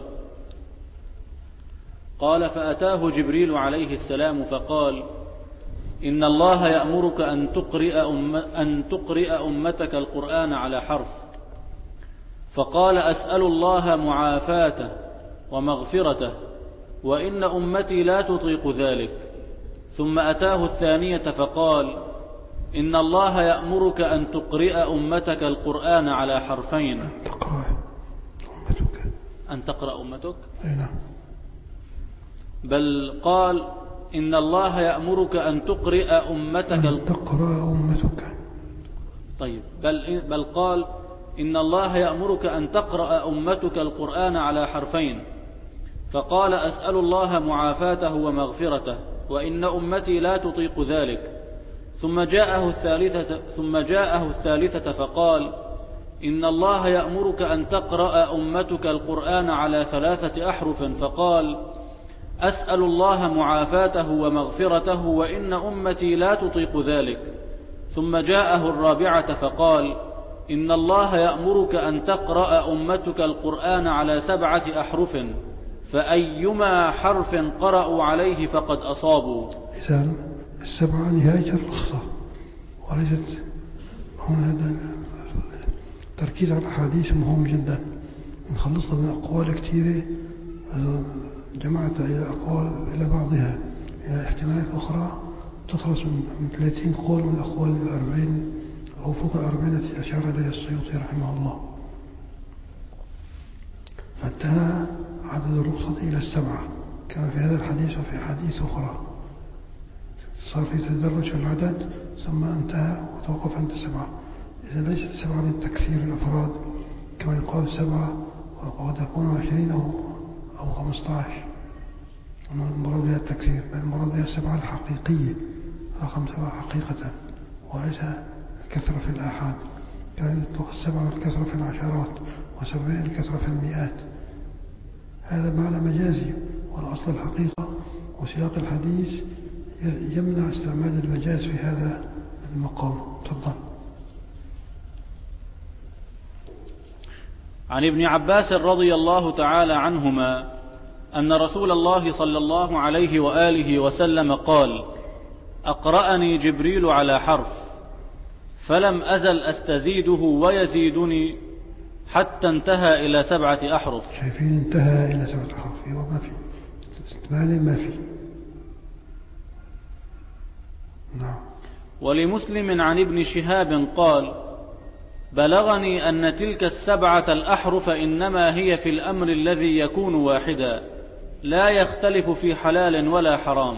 قال فأتاه جبريل عليه السلام فقال إن الله يأمرك أن تقرئ أمتك القرآن على حرف، فقال أسأل الله معافاته ومغفرته وإن أمتي لا تطيق ذلك. ثم أتاه الثانية فقال إن الله يأمرك أن تقرئ أمتك القرآن على حرفين. أن تقرأ أمتك؟ نعم. بل قال إن الله يأمرك أن تقرئ أمتك أن تقرأ أمتك. طيب بل قال إن الله يأمرك أن تقرأ أمتك القرآن على حرفين، فقال أسأل الله معافاته ومغفرته وإن أمتي لا تطيق ذلك. ثم جاءه الثالثة فقال إن الله يأمرك أن تقرأ أمتك القرآن على 3 أحرف، فقال أسأل الله معافاته ومغفرته وإن أمتي لا تطيق ذلك. ثم جاءه الرابعة فقال إن الله يأمرك أن تقرأ أمتك القرآن على 7 أحرف، فأيما حرف قرأوا عليه فقد أصابوا. إذا 7 نهاية الرخصة، وليست هنا التركيز على الأحاديث مهم جدا. نخلصنا من أقوال كثيرة جمعت إلى أقوال إلى بعضها إلى احتمالات أخرى تخلص من 30 قول من الأقوال 40 أو فوق 40 التي أشار إليها السيوطي رحمه الله. فانتهى عدد الرخصة إلى 7 كما في هذا الحديث وفي حديث أخرى، صار في تدرج في العدد ثم انتهى وتوقف عند 7. إذا ليست 7 للتكثير الأفراد كما يقال 7 وقد يكون 20 أو 15، المراد بها التكثير، بل المراد بها 7 الحقيقية، رقم 7 حقيقة وليس الكثرة في الآحاد، كان يطلق 7 الكثرة في العشرات و70 الكثرة في المئات. هذا معنى مجازي، والأصل الحقيقة وسياق الحديث يمنع استعمال المجاز في هذا المقام. تفضل. عن ابن عباس رضي الله تعالى عنهما أن رسول الله صلى الله عليه وآله وسلم قال أقرأني جبريل على حرف فلم أزل أستزيده ويزيدني حتى انتهى إلى 7 أحرف. شايفين انتهى إلى 7 أحرف وما في استعمال ما في. نعم. ولمسلم عن ابن شهاب قال بلغني أن تلك 7 الأحرف إنما هي في الأمر الذي يكون واحدا لا يختلف في حلال ولا حرام.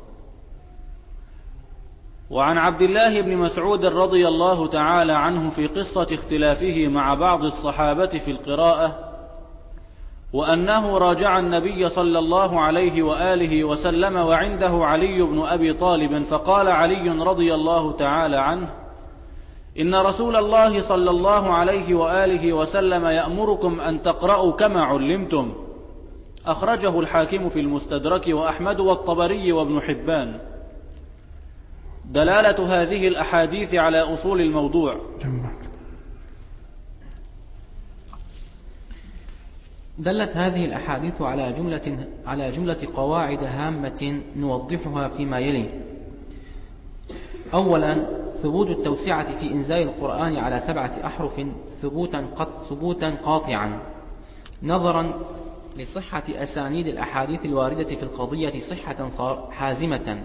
وعن عبد الله بن مسعود رضي الله تعالى عنه في قصة اختلافه مع بعض الصحابة في القراءة، وأنه راجع النبي صلى الله عليه وآله وسلم وعنده علي بن أبي طالب، فقال علي رضي الله تعالى عنه إن رسول الله صلى الله عليه وآله وسلم يأمركم أن تقرأوا كما علمتم. أخرجه الحاكم في المستدرك وأحمد والطبري وابن حبان. دلالة هذه الأحاديث على أصول الموضوع. دلت هذه الأحاديث على جملة قواعد هامة نوضحها فيما يلي. أولا، ثبوت التوسعة في إنزال القرآن على 7 أحرف ثبوتا قاطعا، نظرا لصحة أسانيد الأحاديث الواردة في القضية صحة حازمة،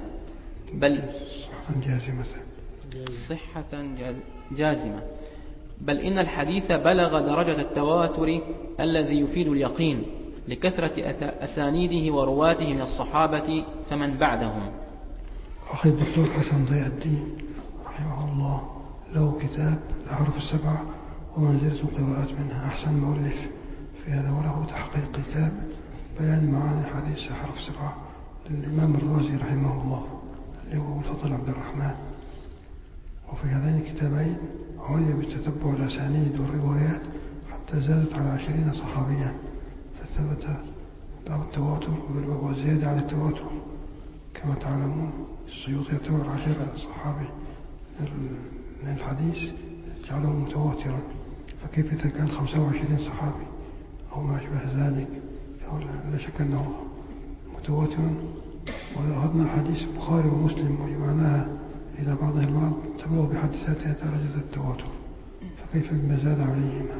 جازمة، بل إن الحديث بلغ درجة التواتر الذي يفيد اليقين لكثرة أسانيده ورواته من الصحابة فمن بعدهم. أخي الدكتور حسن ضياء الدين رحمه الله له كتاب الأحرف 7 ومنزلة القراءات منها، أحسن مؤلف في في هذا، وله تحقيق كتاب بيان معاني حديث حرف 7 للإمام الرازي رحمه الله اللي هو الفضل عبد الرحمن. وفي هذين الكتابين عني بتتبع الأسانيد والروايات حتى زادت على 20 صحابيا، فثبت له التواتر والزيادة على التواتر. كما تعلمون السيوطي يعتبر 10 صحابي من الحديث جعله متواترا، فكيف إذا كان 25 صحابي أو ما أشبه ذلك؟ لا شك أنه متواتر. ولو أخذنا حديث البخاري ومسلم وجمعناها إلى بعضها البعض تبلغ بحد ذاتها درجة التواتر، فكيف بما زاد عليهما؟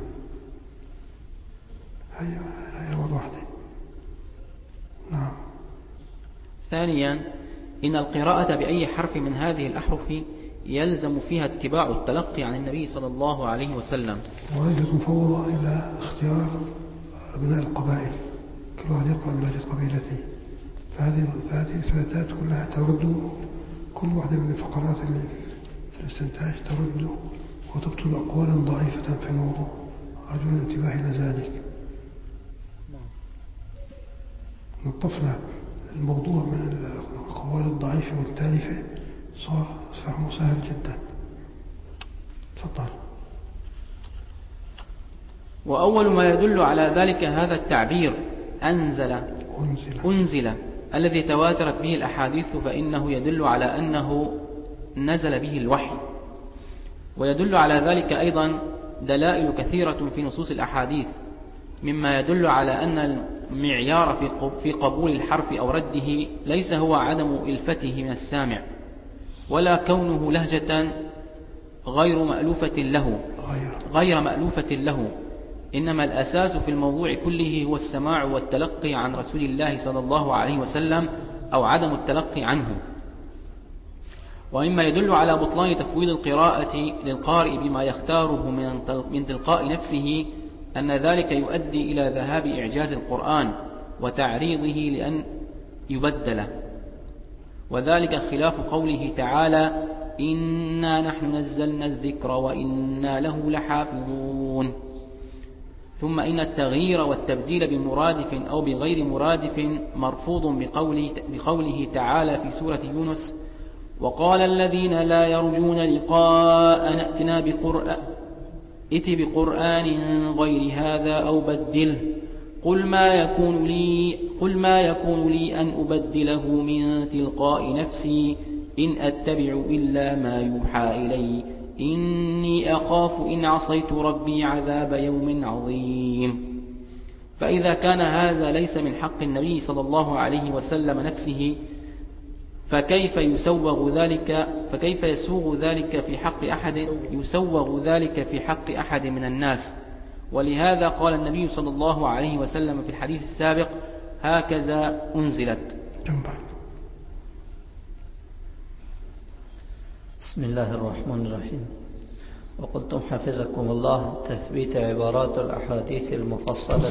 هي واحدة. نعم. ثانيا، إن القراءة بأي حرف من هذه الأحرف يلزم فيها اتباع التلقي عن النبي صلى الله عليه وسلم، وليست مفوضة إلى اختيار أبناء القبائل، كل واحد يقرأ بلهجة قبيلته. فهذه الإثباتات كلها ترد، كل واحدة من الفقرات اللي في الاستنتاج ترد وتبطل أقوالا ضعيفة في الموضوع. أرجو الانتباه إلى ذلك. الطفلة الموضوع من الأقوال الضعيفة والتالفة صار فهمه سهل جدا. تفضل. وأول ما يدل على ذلك هذا التعبير أنزل الذي تواترت به الأحاديث، فإنه يدل على أنه نزل به الوحي. ويدل على ذلك أيضا دلائل كثيرة في نصوص الأحاديث، مما يدل على أن المعيار في قبول الحرف أو رده ليس هو عدم إلفته من السامع، ولا كونه لهجة غير مألوفة له، إنما الأساس في الموضوع كله هو السماع والتلقي عن رسول الله صلى الله عليه وسلم أو عدم التلقي عنه. ومما يدل على بطلان تفويض القراءة للقارئ بما يختاره من تلقاء نفسه أن ذلك يؤدي إلى ذهاب إعجاز القرآن وتعريضه لأن يبدل، وذلك خلاف قوله تعالى: إنا نحن نزلنا الذكر وإنا له لحافظون. ثم إن التغيير والتبديل بمرادف أو بغير مرادف مرفوض بقوله تعالى في سورة يونس: وقال الذين لا يرجون لقاء ائت بقرآن غير هذا أو بدله قل ما يكون لي أن أبدله من تلقاء نفسي إن أتبع إلا ما يوحى إلي إني أخاف إن عصيت ربي عذاب يوم عظيم. فإذا كان هذا ليس من حق النبي صلى الله عليه وسلم نفسه، فكيف يسوغ ذلك في حق أحد من الناس؟ ولهذا قال النبي صلى الله عليه وسلم في الحديث السابق: هكذا أنزلت. بسم الله الرحمن الرحيم. وقلتم حفظكم الله: تثبيت عبارات الأحاديث المفصلة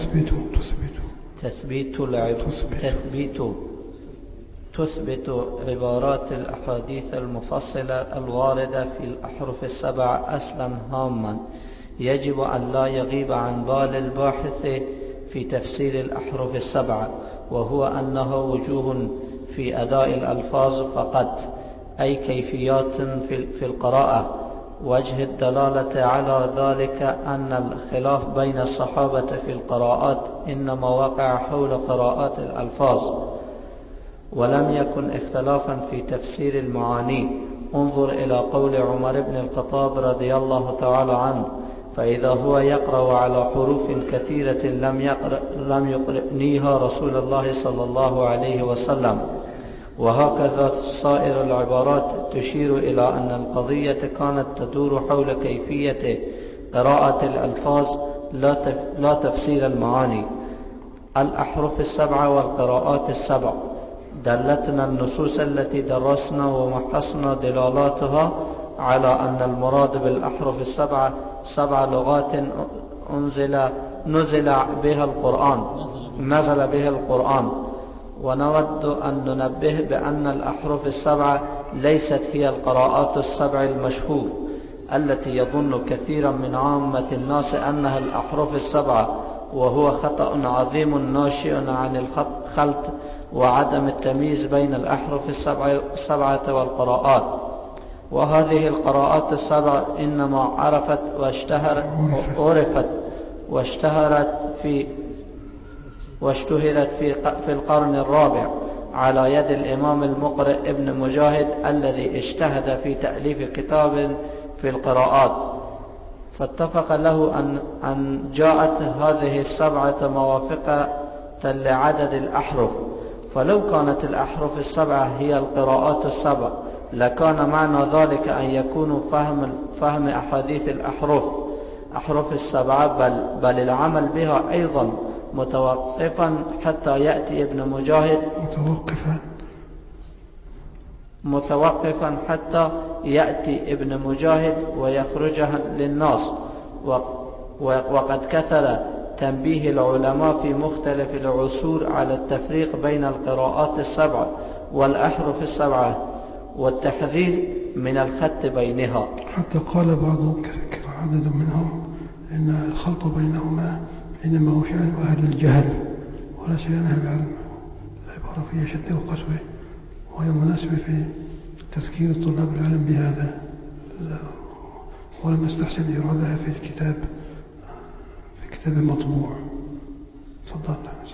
تثبت عبارات الأحاديث المفصلة الواردة في الأحرف السبع أصلا هاما يجب أن لا يغيب عن بال الباحث في تفسير الأحرف السبع، وهو أنه وجوه في أداء الألفاظ فقط، أي كيفيات في القراءة. وجه الدلالة على ذلك أن الخلاف بين الصحابة في القراءات إنما وقع حول قراءات الألفاظ، ولم يكن اختلافا في تفسير المعاني. انظر إلى قول عمر بن الخطاب رضي الله تعالى عنه: فإذا هو يقرأ على حروف كثيرة لم يقرئنيها رسول الله صلى الله عليه وسلم. وهكذا سائر العبارات تشير إلى أن القضية كانت تدور حول كيفية قراءة الألفاظ لا تفسير المعاني. الأحرف السبع والقراءات السبع دلتنا النصوص التي درسنا ومحصنا دلالاتها على أن المراد بالأحرف السبع 7 لغات نزل بها القرآن. ونود أن ننبه بأن الأحرف السبع ليست هي القراءات السبع المشهور التي يظن كثيرا من عامة الناس أنها الأحرف السبع، وهو خطأ عظيم ناشئ عن الخلط وعدم التمييز بين الأحرف السبعة والقراءات. وهذه القراءات السبع إنما عرفت واشتهرت في القرن الرابع على يد الإمام المقرئ ابن مجاهد الذي اجتهد في تأليف كتاب في القراءات، فاتفق له أن جاءت هذه السبعة موافقة لعدد الأحرف، فلو كانت الأحرف السبعة هي القراءات السبع لكان معنى ذلك أن يكون فهم أحاديث أحرف السبعة بل العمل بها أيضا متوقفا حتى يأتي ابن مجاهد ويخرجها للناس. وقد كثر تنبيه العلماء في مختلف العصور على التفريق بين القراءات السبعة والأحرف السبعة والتحذير من الخط بينها، حتى قال بعضهم عدد منهم إن الخلط بينهما إنما هو شأن أهل الجهل ولا شأن أهل العلم. العبارة فيها شد وقسوة، وهي مناسبة في تذكير طلاب العلم بهذا، ولم أستحسن إرادها في كتاب مطبوع. تفضل.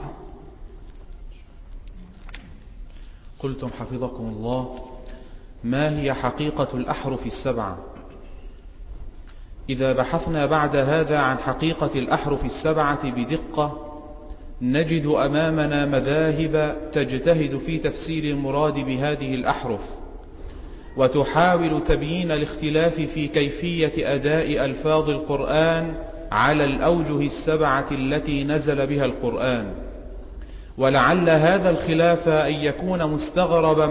قلتم حفظكم الله: ما هي حقيقة الأحرف السبعة؟ إذا بحثنا بعد هذا عن حقيقة الأحرف السبعة بدقة نجد أمامنا مذاهب تجتهد في تفسير المراد بهذه الأحرف، وتحاول تبيين الاختلاف في كيفية أداء ألفاظ القرآن على الأوجه السبعة التي نزل بها القرآن. ولعل هذا الخلاف أن يكون مستغربا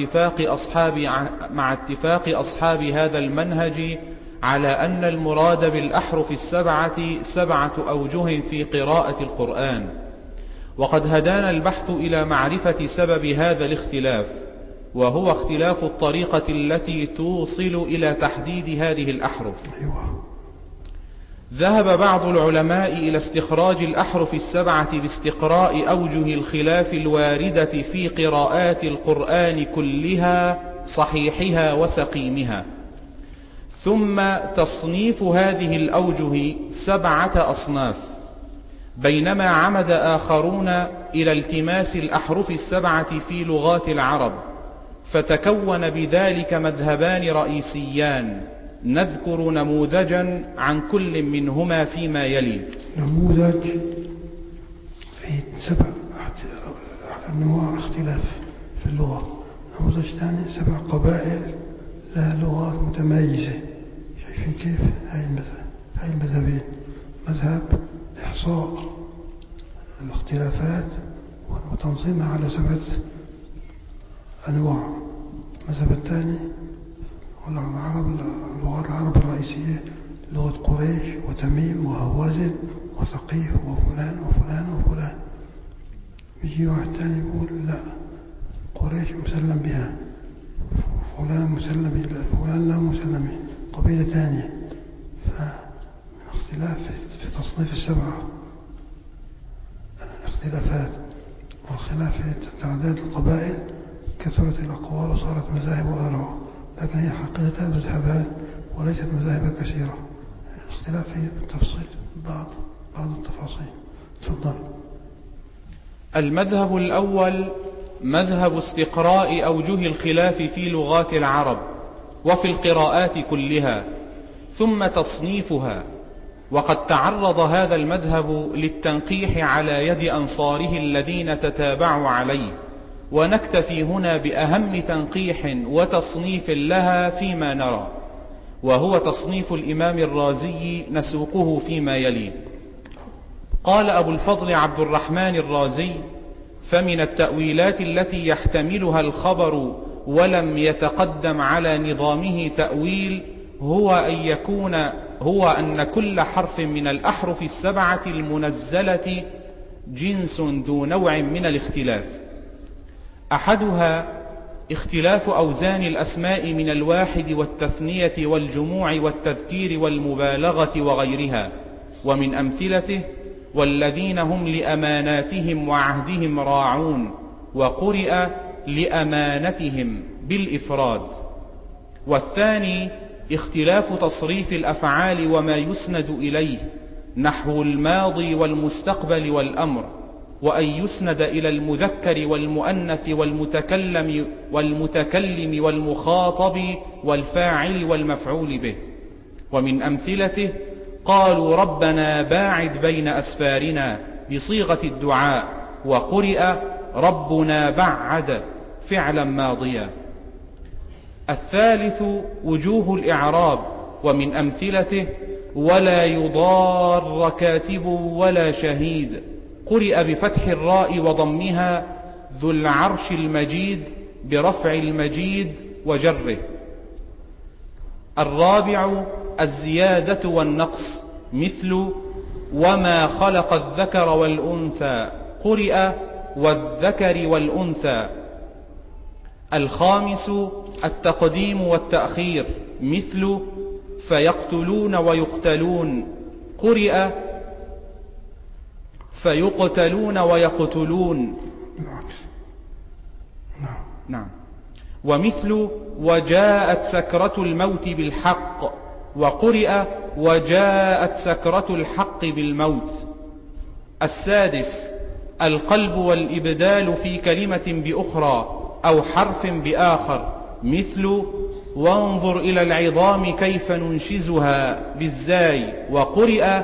مع اتفاق أصحاب هذا المنهج على أن المراد بالأحرف السبعة 7 أوجه في قراءة القرآن. وقد هدانا البحث إلى معرفة سبب هذا الاختلاف، وهو اختلاف الطريقة التي توصل إلى تحديد هذه الأحرف. ذهب بعض العلماء إلى استخراج الأحرف السبعة باستقراء أوجه الخلاف الواردة في قراءات القرآن كلها، صحيحها وسقيمها، ثم تصنيف هذه الأوجه 7 أصناف، بينما عمد آخرون إلى التماس الأحرف السبعة في لغات العرب، فتكون بذلك مذهبان رئيسيان. نذكر نموذجا عن كل منهما فيما يلي. نموذج في 7 أنواع اختلاف في اللغة. نموذج ثاني 7 قبائل لها لغات متميزة. شايفين كيف؟ هاي المذهبين: مذهب إحصاء الاختلافات وتنظيمها على 7 أنواع. المذهب الثاني لغات العرب الرئيسية لغة قريش وتميم وهوازن وثقيف وفلان وفلان وفلان. يجي واحد ثاني يقول لا، قريش مسلم بها، فلان مسلم، فلان لا مسلم، قبيلة ثانية. فاختلاف في تصنيف 7 اختلافات، والخلاف في تعداد القبائل كثرت الأقوال وصارت مذاهب وآراء، لكن هي حقيقة مذهبان وليست مذاهب كثيرة. الاختلاف في التفصيل بعض التفاصيل. تفضل. المذهب الأول مذهب استقراء أوجه الخلاف في لغات العرب وفي القراءات كلها ثم تصنيفها. وقد تعرض هذا المذهب للتنقيح على يد أنصاره الذين تتابعوا عليه، ونكتفي هنا بأهم تنقيح وتصنيف لها فيما نرى، وهو تصنيف الإمام الرازي، نسوقه فيما يلي. قال أبو الفضل عبد الرحمن الرازي: فمن التأويلات التي يحتملها الخبر ولم يتقدم على نظامه تأويل هو أن كل حرف من الأحرف السبعة المنزلة جنس ذو نوع من الاختلاف. أحدها اختلاف أوزان الأسماء من الواحد والتثنية والجموع والتذكير والمبالغة وغيرها، ومن أمثلته: والذين هم لأماناتهم وعهدهم راعون، وقرئ لأمانتهم بالإفراد. والثاني اختلاف تصريف الأفعال وما يسند إليه، نحو الماضي والمستقبل والأمر، وأن يسند إلى المذكر والمؤنث والمتكلم والمخاطب والفاعل والمفعول به. ومن أمثلته قالوا ربنا باعد بين أسفارنا بصيغة الدعاء، وقرئ ربنا بعد فعلا ماضيا. الثالث وجوه الإعراب، ومن أمثلته ولا يضار كاتب ولا شهيد، قرئ بفتح الراء وضمها ذو العرش المجيد برفع المجيد وجره. الرابع الزيادة والنقص، مثل وما خلق الذكر والأنثى، قرئ والذكر والأنثى. الخامس التقديم والتأخير، مثل فيقتلون ويقتلون، قرئ فيقتلون ويقتلون. نعم. ومثل وجاءت سكرة الموت بالحق، وقرئ وجاءت سكرة الحق بالموت. السادس القلب والإبدال في كلمة بأخرى أو حرف بآخر، مثل وانظر إلى العظام كيف ننشزها بالزاي، وقرئ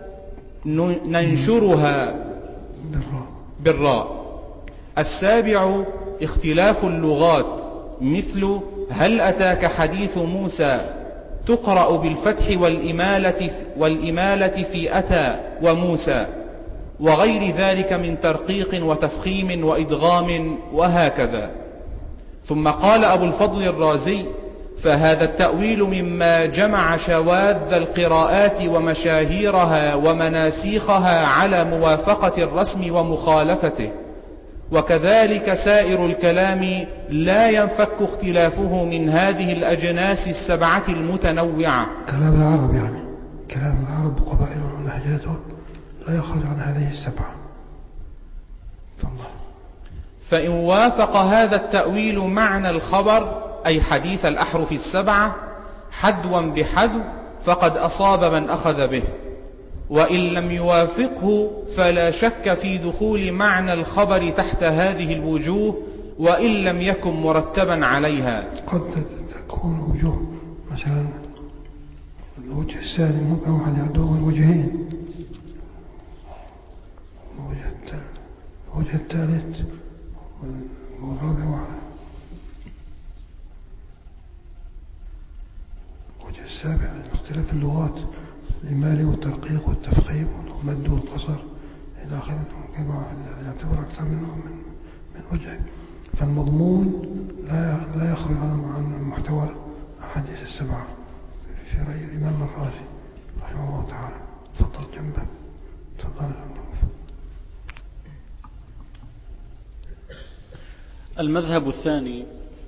ننشرها بالراء. السابع اختلاف اللغات، مثل هل أتاك حديث موسى، تقرأ بالفتح والإمالة في أتى وموسى، وغير ذلك من ترقيق وتفخيم وإدغام وهكذا. ثم قال أبو الفضل الرازي فهذا التأويل مما جمع شواذ القراءات ومشاهيرها ومناسيخها على موافقة الرسم ومخالفته، وكذلك سائر الكلام لا ينفك اختلافه من هذه الأجناس السبعة المتنوعة. كلام العرب، يعني كلام العرب وقبائلهم ولهجاتهم لا يخرج عن هذه السبعة. فإن وافق هذا التأويل معنى الخبر أي حديث الأحرف السبعة حذوا بحذو فقد أصاب من أخذ به، وإن لم يوافقه فلا شك في دخول معنى الخبر تحت هذه الوجوه وإن لم يكن مرتبا عليها. قد تكون وجوه، مثلا الوجه الثاني ممكن واحد يعدوه وجهين، الوجه الثالث والرابع واحد، الوجه السابع اختلاف اللغات، الإمالة والترقيق والتفخيم والمد والقصر إلى آخره، ممكن يعتبر أكثر من وجه. فالمضمون لا يخرج عن محتوى الأحاديث السبعة في رأي الإمام الرازي رحمه الله تعالى. تفضل جنبه، تفضل. المذهب الثاني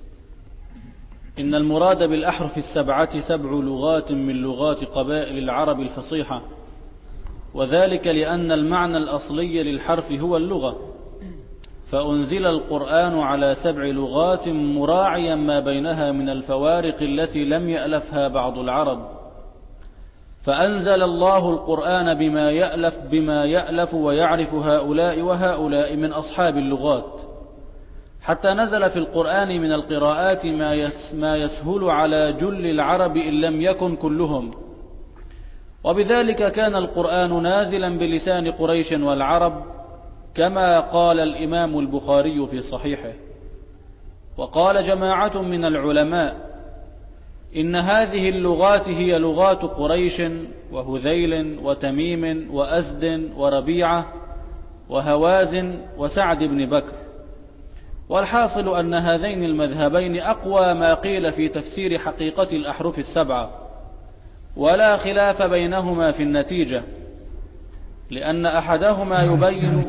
إن المراد بالأحرف السبعة 7 لغات من لغات قبائل العرب الفصيحة، وذلك لأن المعنى الأصلي للحرف هو اللغة، فأنزل القرآن على 7 لغات مراعيا ما بينها من الفوارق التي لم يألفها بعض العرب، فأنزل الله القرآن بما يألف ويعرف هؤلاء وهؤلاء من أصحاب اللغات، حتى نزل في القرآن من القراءات ما يسهل على جل العرب إن لم يكن كلهم، وبذلك كان القرآن نازلا بلسان قريش والعرب، كما قال الإمام البخاري في صحيحه. وقال جماعة من العلماء إن هذه اللغات هي لغات قريش وهذيل وتميم وأسد وربيعة وهوازن وسعد بن بكر. والحاصل أن هذين المذهبين أقوى ما قيل في تفسير حقيقة الأحرف السبعة، ولا خلاف بينهما في النتيجة، لأن أحدهما يبين يعني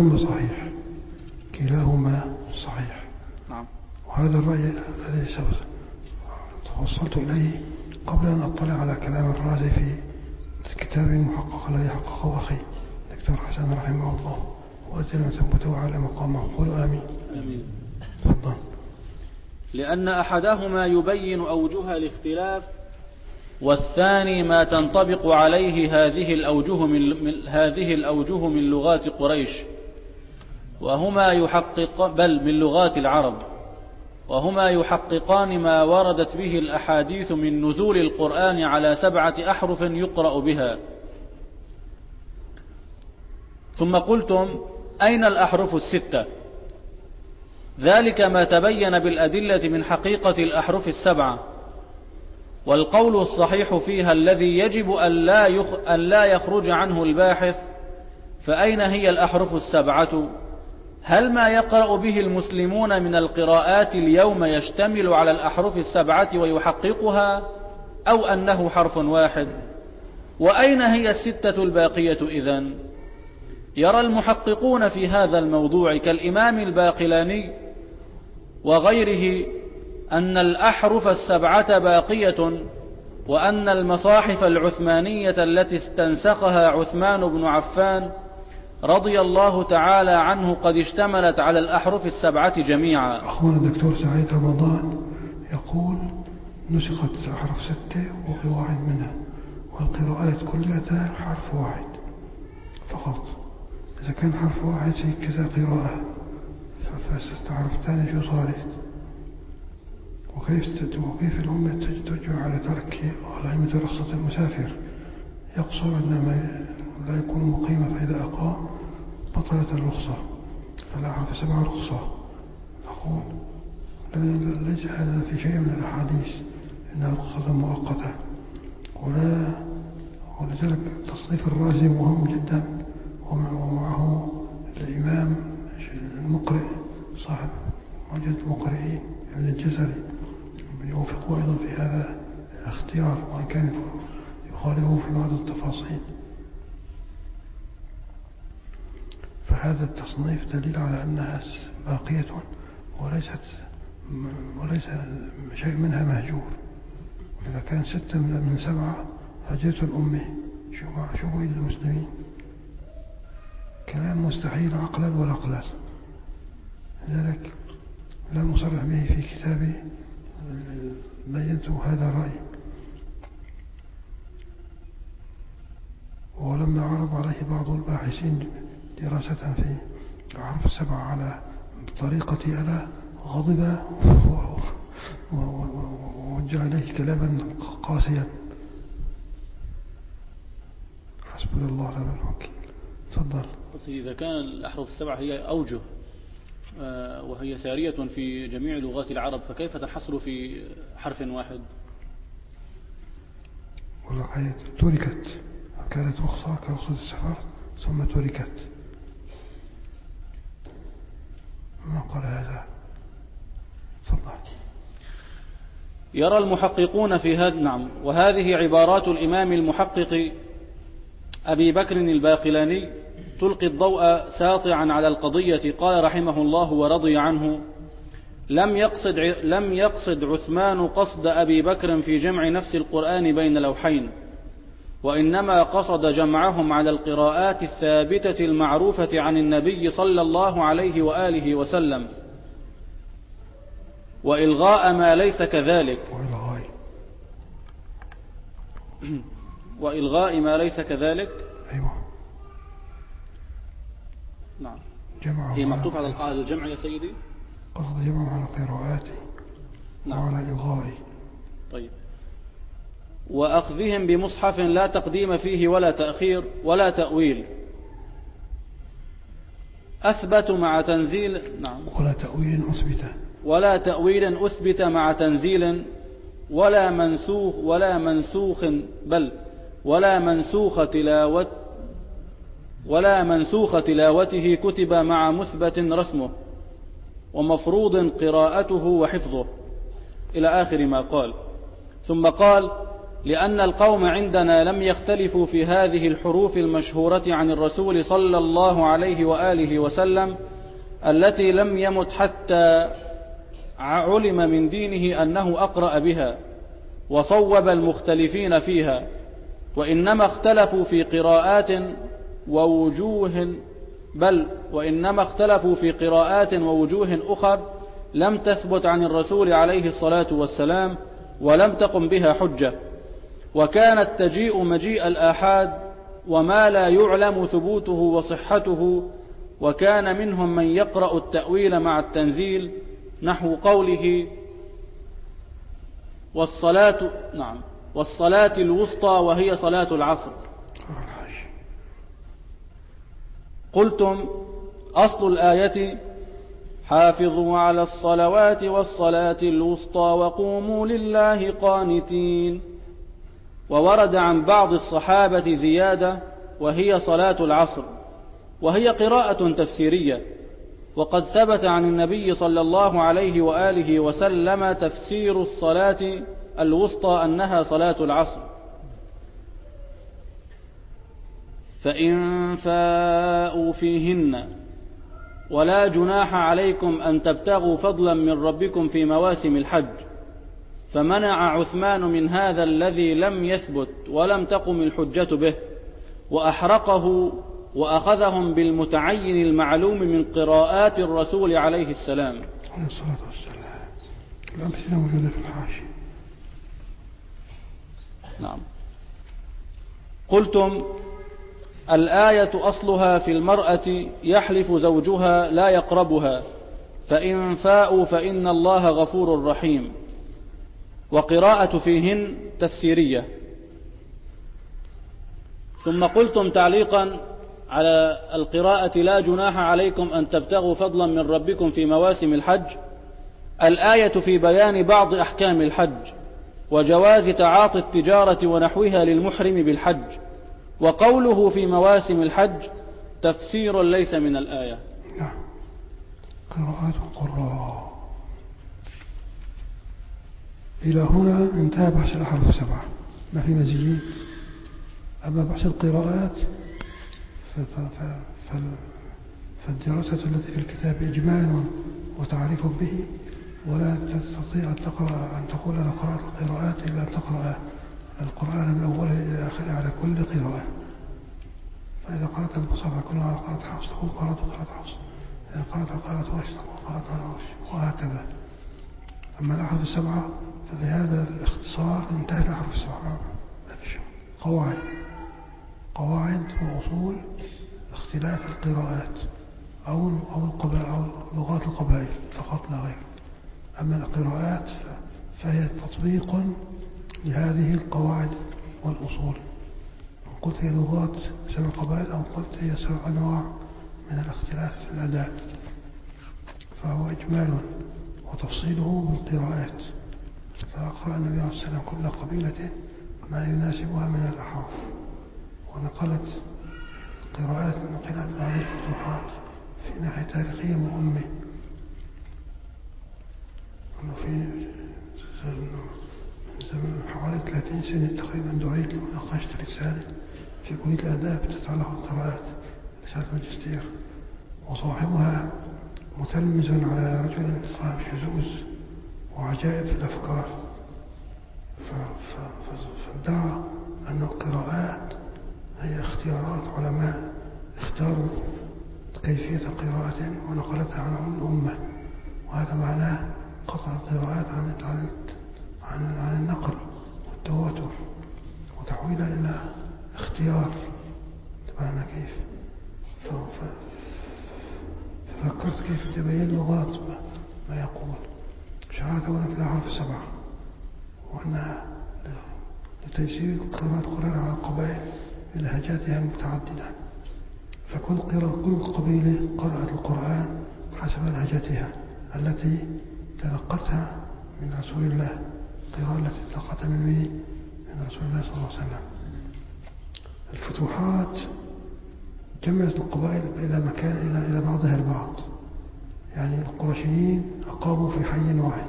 كلاهما صحيح. نعم. وهذا الرأي الذي توصلت إليه قبل أن أطلع على كلام الرازي في كتاب المحقق الذي حققه أخي الدكتور حسن رحمه الله وأجل وثبته على مقامه. قولوا آمين. آمين. تفضل. لأن أحدهما يبين أوجه الاختلاف، والثاني ما تنطبق عليه هذه الأوجه من لغات قريش، وهما من لغات العرب، وهما يحققان ما وردت به الأحاديث من نزول القرآن على 7 أحرف يقرأ بها. ثم قلتم: أين الأحرف 6؟ ذلك ما تبين بالأدلة من حقيقة الأحرف 7، والقول الصحيح فيها الذي يجب أن لا يخرج عنه الباحث. فأين هي الأحرف 7؟ هل ما يقرأ به المسلمون من القراءات اليوم يشتمل على الأحرف 7 ويحققها، أو أنه حرف واحد؟ وأين هي 6 الباقية إذن؟ يرى المحققون في هذا الموضوع كالإمام الباقلاني وغيره أن الأحرف 7 باقية، وأن المصاحف العثمانية التي استنسخها عثمان بن عفان رضي الله تعالى عنه قد اشتملت على الأحرف 7 جميعا. أخونا الدكتور سعيد رمضان يقول: نسخت أحرف 6 وواحد منها، والقراءات كلها حرف واحد فقط. إذا كان حرف واحد في كذا قراءة، فستعرف ثاني شو صارت، وكيف الأمة تجمع على ترك على رخصة المسافر، يقصر إنما لا يكون مقيما، فإذا أقام بطلت الرخصة، فلا أعرف 7 رخصة. أقول ليس هذا في شيء من الأحاديث إنها رخصة مؤقتة، ولذلك تصنيف الرازي مهم جدا، ومعه الإمام المقرئ صاحب موجة المقرئين ابن الجزري يوافقوا أيضا في هذا الاختيار، وإن كان يخالفه في بعض التفاصيل. فهذا التصنيف دليل على أنها باقية وليس شيء منها مهجور. إذا كان 6 من 7 هجرة الأمة، شو بيد المسلمين؟ كلام مستحيل عقلا ولا عقلا، لذلك لا مصرح به في كتابي، بينت هذا الرأي. ولما عرض عليه بعض الباحثين دراسة في الأحرف 7 على طريقتي أنا، غضب ووجه إليه كلاما قاسيا. حسبنا الله ونعم الوكيل. تفضل. إذا كان الأحرف 7 هي أوجه وهي سارية في جميع لغات العرب، فكيف تنحصر في حرف واحد؟ والله تركت، كانت رخصة كرخصة السفر ثم تركت. ما قال هذا؟ تفضل. يرى المحققون في هذا، نعم، وهذه عبارات الإمام المحقق أبي بكر الباقلاني تلقي الضوء ساطعا على القضية. قال رحمه الله ورضي عنه: لم يقصد عثمان قصد أبي بكر في جمع نفس القرآن بين لوحين، وإنما قصد جمعهم على القراءات الثابتة المعروفة عن النبي صلى الله عليه وآله وسلم، وإلغاء ما ليس كذلك، وإلغاء ما ليس كذلك. أيوة، نعم، هي مكتوب على القاعدة الجمع يا سيدي، قصد جمع على قراءاتي. نعم. وعلى إلغائي. طيب. وأخذهم بمصحف لا تقديم فيه ولا تأخير ولا تأويل، أثبت مع تنزيل. نعم. ولا تأويل أثبت مع تنزيل، ولا منسوخ تلاوته كتب مع مثبت رسمه، ومفروض قراءته وحفظه، إلى آخر ما قال. ثم قال: لأن القوم عندنا لم يختلفوا في هذه الحروف المشهورة عن الرسول صلى الله عليه وآله وسلم، التي لم يمت حتى علم من دينه أنه أقرأ بها، وصوب المختلفين فيها، وإنما اختلفوا في قراءات ووجوه، بل وإنما اختلفوا في قراءات ووجوه أخر لم تثبت عن الرسول عليه الصلاة والسلام ولم تقم بها حجة، وكانت تجيء مجيء الآحاد وما لا يعلم ثبوته وصحته، وكان منهم من يقرأ التأويل مع التنزيل نحو قوله والصلاة الوسطى وهي صلاة العصر. قلتم أصل الآية حافظوا على الصلوات والصلاة الوسطى وقوموا لله قانتين، وورد عن بعض الصحابة زيادة وهي صلاة العصر، وهي قراءة تفسيرية، وقد ثبت عن النبي صلى الله عليه وآله وسلم تفسير الصلاة الوسطى أنها صلاة العصر. فإن فاءوا فيهن ولا جناح عليكم أن تبتغوا فضلا من ربكم في مواسم الحج، فمنع عثمان من هذا الذي لم يثبت ولم تقم الحجة به، وأحرقه وأخذهم بالمتعين المعلوم من قراءات الرسول عليه السلام عليه الصلاة والسلام. الأمثلة موجودة في الحاشية. نعم. قلتم الآية أصلها في المرأة يحلف زوجها لا يقربها، فإن فاءوا فإن الله غفور رحيم، وقراءة فيهن تفسيرية. ثم قلتم تعليقا على القراءة لا جناح عليكم أن تبتغوا فضلا من ربكم في مواسم الحج، الآية في بيان بعض أحكام الحج وجواز تعاطي التجارة ونحوها للمحرم بالحج، وقوله في مواسم الحج تفسير ليس من الآية. نعم. قراءات القراء. إلى هنا انتهى بحث الأحرف السبعة، ما في مزيد. أما بحث القراءات فالدراسة التي في الكتاب إجمال وتعريف به، ولا تستطيع أن تقول أنا قرأت القراءات إلا أن تقرأ القرآن من أوله إلى آخره على كل قراءة. فإذا قرأت المصحف كله على قراءة حفص تقول قرأت حفص، إذا قرأت ورش تقول قرأت على ورش، وهكذا. أما الأحرف السبعة ففي هذا الاختصار انتهى الأحرف السبعة. قواعد وأصول اختلاف القراءات أو لغات القبائل فقط لا غير. أما القراءات فهي تطبيق لهذه القواعد والأصول. قلت هي لغات 7 قبائل أو قلت هي 7 أنواع من الاختلاف في الأداء، فهو إجمال وتفصيله بالقراءات. فأقرأ النبي عليه السلام كل قبيلة ما يناسبها من الأحرف، ونقلت القراءات من خلال بعض الفتوحات في ناحية تاريخية مهمة. أنه من حوالي 30 سنة تقريبا دعيت لمناقشة رسالة في كلية الآداب تتعلق بالقراءات، رسالة ماجستير، وصاحبها متلمذ على رجل صاحب شذوذ وعجائب في الأفكار، فادعى أن القراءات هي اختيارات علماء اختاروا كيفية قراءة ونقلتها عن عموم الأمة، وهذا معناه قطع القراءات عن النقل والتواتر وتحويلها إلى اختيار. تبعنا كيف؟ ففكرت كيف تبين له غلط ما يقول. شرعت أولا في الأحرف السبعة، وأنها لتيسير قراءة القرآن على القبائل بلهجاتها المتعددة، فكل قبيلة قرأت القرآن حسب لهجتها التي تلقتها من رسول الله، القراءة التي تلقتها من رسول الله صلى الله عليه وسلم. الفتوحات جمعت القبائل إلى بعضها البعض، يعني القرشيين أقاموا في حي واحد،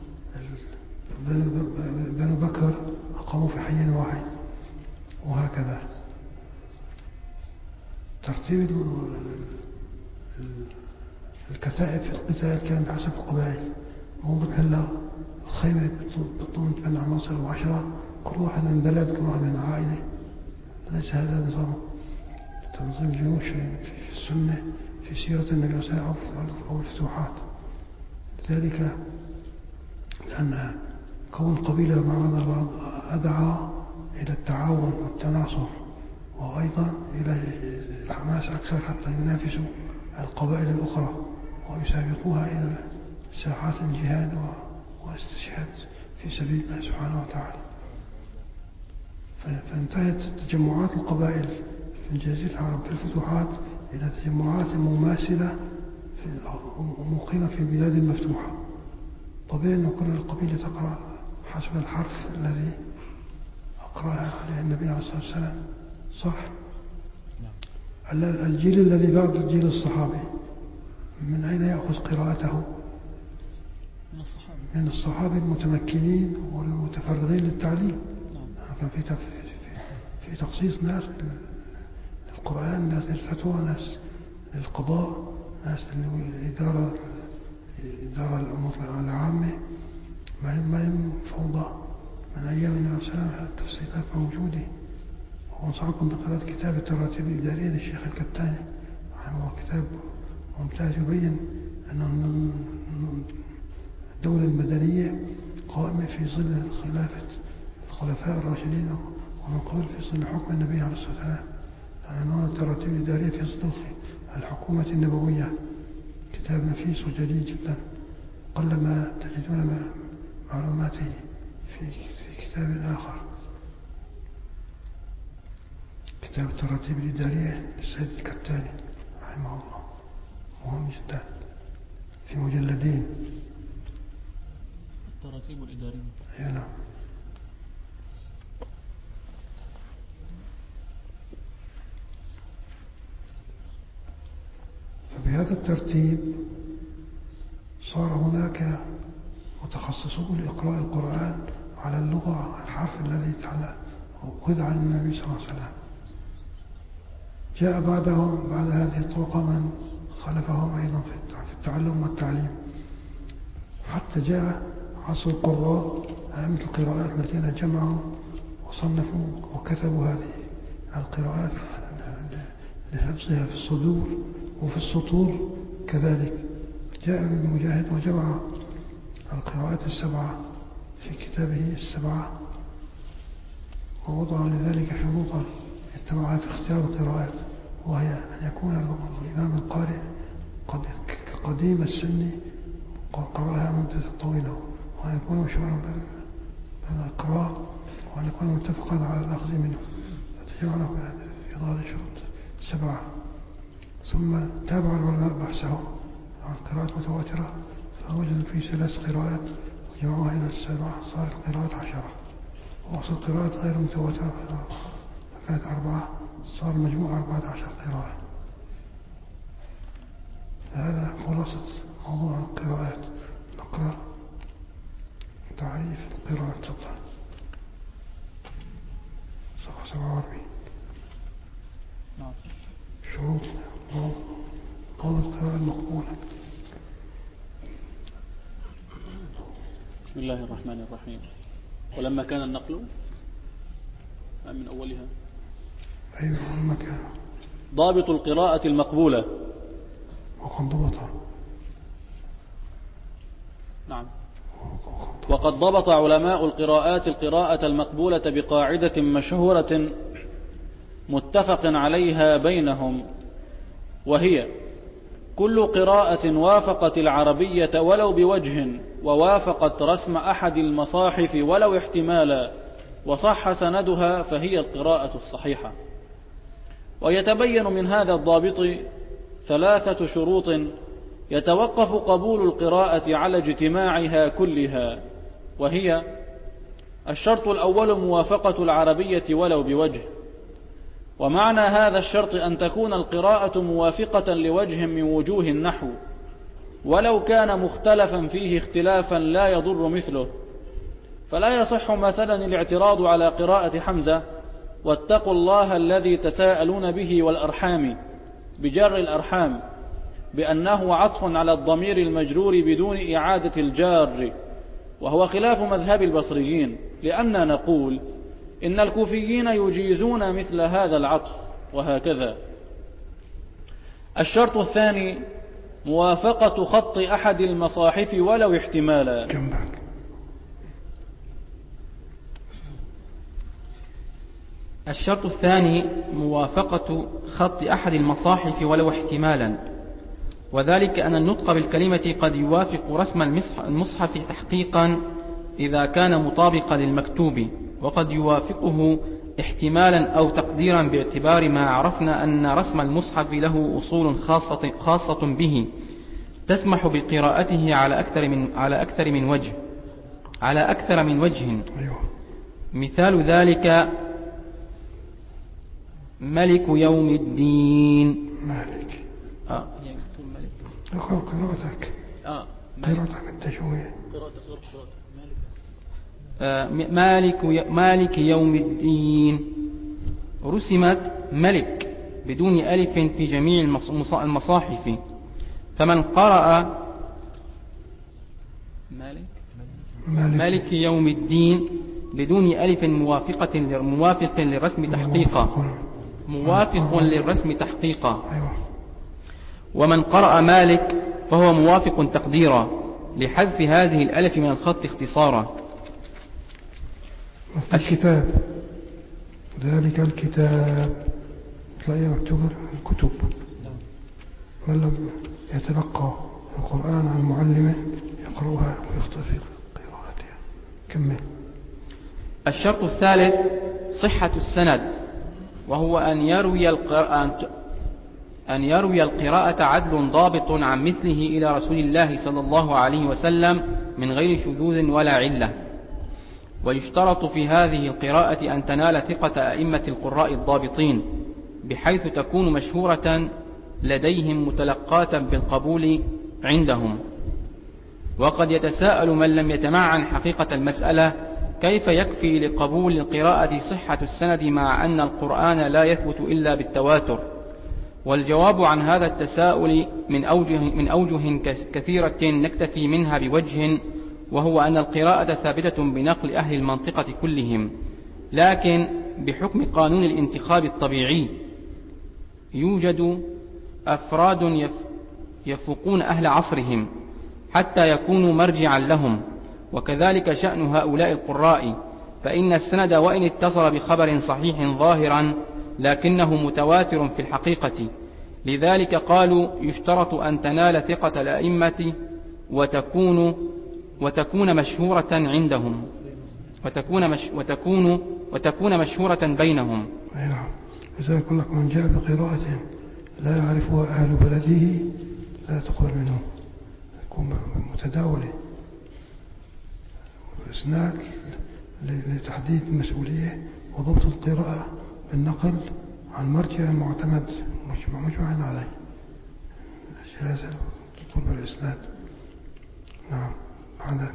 بنو بكر أقاموا في حي واحد، وهكذا. ترتيب الكتائب في القتال كان بحسب القبائل، مو مثل هلا الخيمة بتضم 8 عناصر و10، كل واحد من بلد، كل واحد من عائلة. ليس هذا النظام. تنظيم جيوش في السنة في سيرة النبي صلى الله عليه وسلم أو الفتوحات. ذلك لأن كون قبيلة مع بعض أدعى إلى التعاون والتناصر، وأيضا إلى الحماس أكثر حتى ينافسوا القبائل الأخرى ويسابقوها إلى ساحات الجهاد والاستشهاد في سبيل الله سبحانه وتعالى. فانتهت تجمعات القبائل في الجزيرة العرب في الفتوحات إلى تجمعات مماثلة مقيمة في البلاد المفتوحة. طبيعي أن كل القبيلة تقرأ حسب الحرف الذي أقرأها عليه النبي عليه الصلاة والسلام، صح؟ الجيل الذي بعد الجيل الصحابي من أين يأخذ قراءته؟ من الصحابة المتمكنين والمتفرغين للتعليم. كان في تخصيص ناس للقرآن، ناس للفتوى، ناس للقضاء، ناس للإدارة الأمور العامة. ما هي فوضى. من أيام النبي عليه الصلاة والسلام التفصيلات موجودة. وأنصحكم بقراءة كتاب التراتيب الإدارية للشيخ الكتاني رحمه الله، كتاب ممتاز يبين أن الدولة المدنية قائمة في ظل خلافة الخلفاء الراشدين ومن قبل في ظل حكم النبي عليه الصلاة والسلام. عنوان التراتيب الإدارية في ظل الحكومة النبوية. كتاب نفيس وجليل جدا، قلما تجدون معلوماته في كتاب آخر. كتاب التراتيب الإدارية للسيد الكتاني رحمه الله مهم جدا، في مجلدين. التراتيب الإدارية. أي نعم. فبهذا الترتيب صار هناك متخصصون لإقراء القرآن على اللغة، الحرف الذي أخذ عن النبي صلى الله عليه وسلم. جاء بعدهم بعد هذه الطبقة من خلفهم أيضا في التعلم والتعليم، حتى جاء عصر القراء، أئمة القراءات الذين جمعوا وصنفوا وكتبوا هذه القراءات لحفظها في الصدور وفي السطور كذلك. جاء ابن مجاهد وجمع القراءات السبعة في كتابه السبعة، ووضع لذلك شروطا اتبعها في اختيار القراءات، وهي أن يكون الإمام القارئ كقديم السن قرأها مدة طويلة، وأن يكون مشهورا بالإقراء، وأن يكون متفقا على الأخذ منه. فتجعله في هذه الشروط السبعة. ثم تابع العلماء بحثهم عن قراءات متواترة، فوجدوا في 3 قراءات وجمعوها إلى 7، صارت قراءات 10. وأصل قراءات غير متواترة كانت 4، صار مجموع 14 قراءة. هذا خلاصة موضوع القراءات. نقرأ تعريف القراءة. تفضل. صفحة 47. شروط ضوابط القراءة المقبولة. بسم الله الرحمن الرحيم. ولما كان النقل من أولها. أيوة، ولما كان. ضابط القراءة المقبولة. وقد ضبطها. نعم. وقد ضبط علماء القراءات القراءة المقبولة بقاعدة مشهورة متفق عليها بينهم، وهي: كل قراءة وافقت العربية ولو بوجه، ووافقت رسم أحد المصاحف ولو احتمالا، وصح سندها، فهي القراءة الصحيحة. ويتبين من هذا الضابط 3 شروط يتوقف قبول القراءة على اجتماعها كلها، وهي: الشرط الأول موافقة العربية ولو بوجه. ومعنى هذا الشرط أن تكون القراءة موافقة لوجه من وجوه النحو، ولو كان مختلفا فيه اختلافا لا يضر مثله. فلا يصح مثلا الاعتراض على قراءة حمزة: واتقوا الله الذي تساءلون به والأرحام، بجر الأرحام، بأنه عطف على الضمير المجرور بدون إعادة الجار، وهو خلاف مذهب البصريين، لأننا نقول إن الكوفيين يجيزون مثل هذا العطف، وهكذا. الشرط الثاني موافقة خط أحد المصاحف ولو احتمالا. جنبك. الشرط الثاني موافقة خط أحد المصاحف ولو احتمالا، وذلك أن النطق بالكلمة قد يوافق رسم المصحف تحقيقا إذا كان مطابقا للمكتوب، وقد يوافقه احتمالا أو تقديرا باعتبار ما عرفنا أن رسم المصحف له أصول خاصة به تسمح بقراءته على أكثر من وجه. أيوة. مثال ذلك ملك يوم الدين. مالك. ملك. قراءتك. قراءتك أنت شوية. مالك يوم الدين رسمت ملك بدون ألف في جميع المصاحف، فمن قرأ مالك يوم الدين بدون ألف موافق للرسم تحقيقا، ومن قرأ مالك فهو موافق تقديرا لحذف هذه الألف من الخط اختصارا. في الكتاب ذلك الكتاب تلاقيه مكتوب الكتب. من لم يتلقى القرآن عن معلم يقرأها ويخطئ في قراءتها. كمل. الشرط الثالث صحة السند، وهو أن يروي القراءة عدل ضابط عن مثله إلى رسول الله صلى الله عليه وسلم من غير شذوذ ولا علة. ويشترط في هذه القراءة أن تنال ثقة أئمة القراء الضابطين، بحيث تكون مشهورة لديهم متلقاة بالقبول عندهم. وقد يتساءل من لم يتمعن حقيقة المسألة كيف يكفي لقبول القراءة صحة السند مع أن القرآن لا يثبت إلا بالتواتر. والجواب عن هذا التساؤل من أوجه كثيرة نكتفي منها بوجه، وهو أن القراءة ثابتة بنقل أهل المنطقة كلهم، لكن بحكم قانون الانتخاب الطبيعي يوجد أفراد يفوقون أهل عصرهم حتى يكونوا مرجعا لهم، وكذلك شأن هؤلاء القراء، فإن السند وإن اتصل بخبر صحيح ظاهرا لكنه متواتر في الحقيقة. لذلك قالوا يشترط أن تنال ثقة الأئمة وتكون مشهورة عندهم وتكون مشهورة بينهم. نعم. إذا يقول لك من جاء بقراءة لا يعرفها أهل بلده لا تقبل منه، يكون متداولة. والإسناد لتحديد المسؤولية وضبط القراءة بالنقل عن مرجع معتمد مجمع عليه جاز طلب الإسناد. نعم. عندك.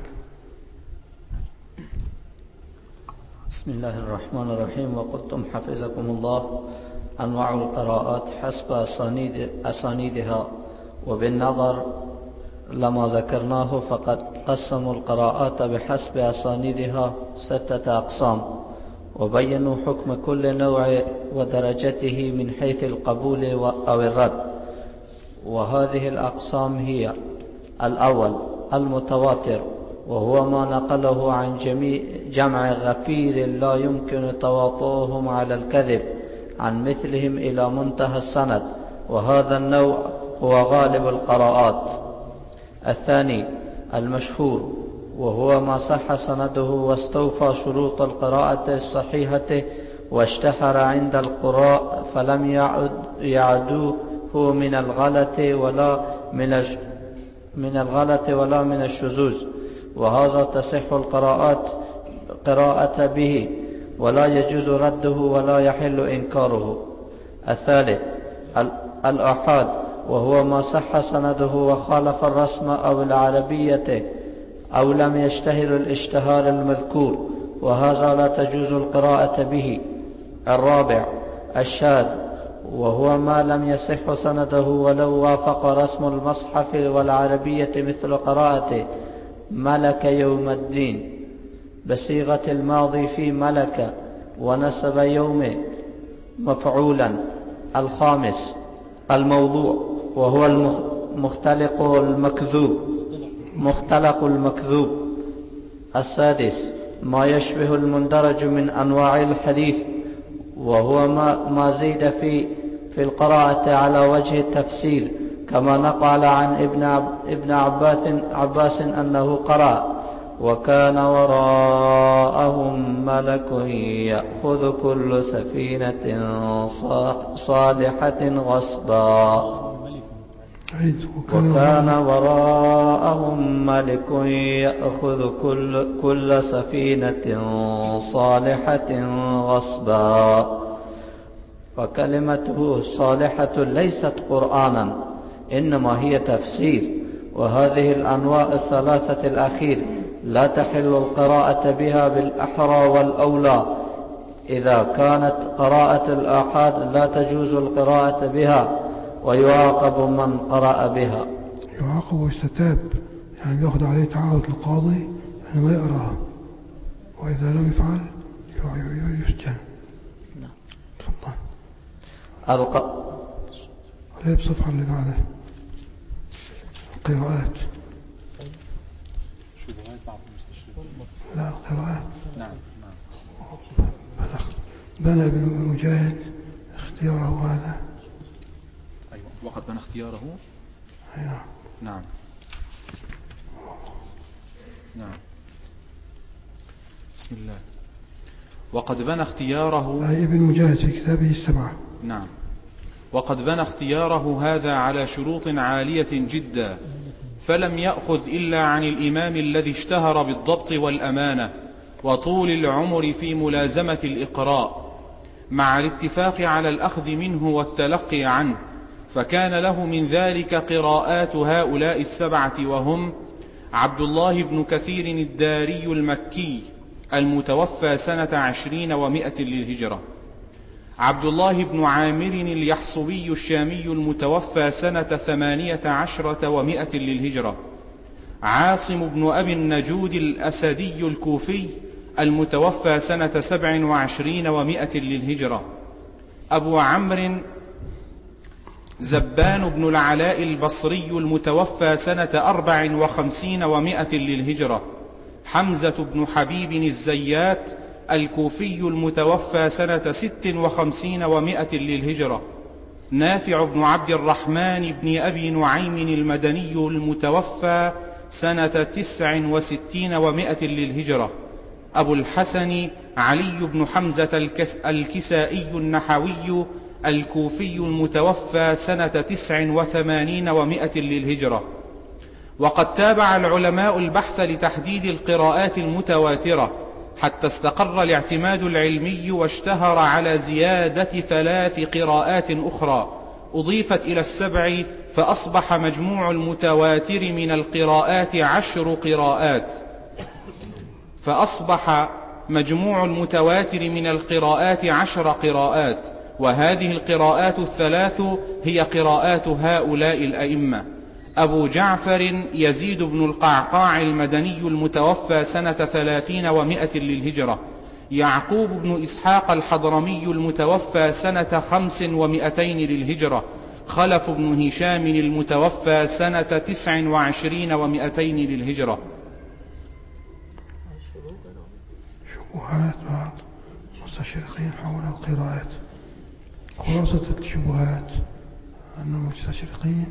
بسم الله الرحمن الرحيم. وقلتم حفظكم الله أنواع القراءات حسب أسانيدها، وبالنظر لما ذكرناه فقد قسموا القراءات بحسب أسانيدها 6 أقسام، وبينوا حكم كل نوع ودرجته من حيث القبول أو الرد. وهذه الأقسام هي: الأول المتواتر، وهو ما نقله عن جمع غفير لا يمكن تواطؤهم على الكذب عن مثلهم إلى منتهى السند، وهذا النوع هو غالب القراءات. الثاني المشهور، وهو ما صح سنده واستوفى شروط القراءة الصحيحة واشتهر عند القراء فلم يعدوه من الغلط ولا من الشذوذ، وهذا تصح القراءة به ولا يجوز رده ولا يحل إنكاره. الثالث الآحاد، وهو ما صح سنده وخالف الرسم أو العربية أو لم يشتهر الاشتهار المذكور، وهذا لا تجوز القراءة به. الرابع الشاذ، وهو ما لم يصح سنده ولو وافق رسم المصحف والعربية، مثل قراءة ملك يوم الدين بصيغة الماضي في ملك ونسب يوم مفعولا. الخامس الموضوع، وهو مختلق المكذوب. السادس ما يشبه المندرج من أنواع الحديث، وهو ما زيد في القراءة على وجه التفسير، كما نقل عن ابن عباس أنه قرأ: وكان وراءهم ملك يأخذ كل سفينة صالحة غصبا. وكان وراءهم ملك يأخذ كل سفينة صالحة غصبا. وكلمته صالحة ليست قرآنا، إنما هي تفسير. وهذه الأنواع الثلاثة الأخير لا تحل القراءة بها بالأحرى والأولى. إذا كانت قراءة الآحاد لا تجوز القراءة بها، ويعاقب من قرأ بها. يعاقب ويستتاب، يعني بيأخذ عليه تعهد القاضي أنه ما يقرأها، وإذا لم يفعل يسجن. تفضل. عليه بصفحة اللي بعدها القراءات. شبهات بعض المستشرقين. لا، القراءات. نعم. بنى ابن مجاهد اختياره هذا. أيوة. وقد بنى اختياره. أيوة. نعم. بسم الله. وقد بنى اختياره، أي ابن مجاهد في كتابه السبعة. نعم. وقد بنى اختياره هذا على شروط عالية جدا، فلم يأخذ إلا عن الإمام الذي اشتهر بالضبط والأمانة وطول العمر في ملازمة الإقراء، مع الاتفاق على الأخذ منه والتلقي عنه. فكان له من ذلك قراءات هؤلاء السبعة، وهم: عبد الله بن كثير الداري المكي المتوفى سنة 20 و100 للهجرة، عبد الله بن عامر اليحصبي الشامي المتوفى سنة 18 و100 للهجرة، عاصم بن أبي النجود الأسدي الكوفي المتوفى سنة 27 و100 للهجرة، أبو عمرو زبان بن العلاء البصري المتوفى سنة 54 و100 للهجرة، حمزة بن حبيب الزيات الكوفي المتوفى سنة 56 و100 للهجرة، نافع بن عبد الرحمن بن أبي نعيم المدني المتوفى سنة 69 و100 للهجرة، أبو الحسن علي بن حمزة الكسائي النحوي الكوفي المتوفى سنة 89 و100 للهجرة. وقد تابع العلماء البحث لتحديد القراءات المتواترة حتى استقر الاعتماد العلمي، واشتهر على زيادة 3 قراءات أخرى أضيفت إلى السبع، فأصبح مجموع المتواتر من القراءات 10 قراءات. وهذه القراءات الثلاث هي قراءات هؤلاء الأئمة: أبو جعفر يزيد بن القعقاع المدني المتوفى سنة 30 و100 للهجرة، يعقوب بن إسحاق الحضرمي المتوفى سنة 25 للهجرة، خلف بن هشام المتوفى سنة 29 و200 للهجرة. شبهات بعض المستشرقين حول القراءات. خلاصة الشبهات أن المستشرقين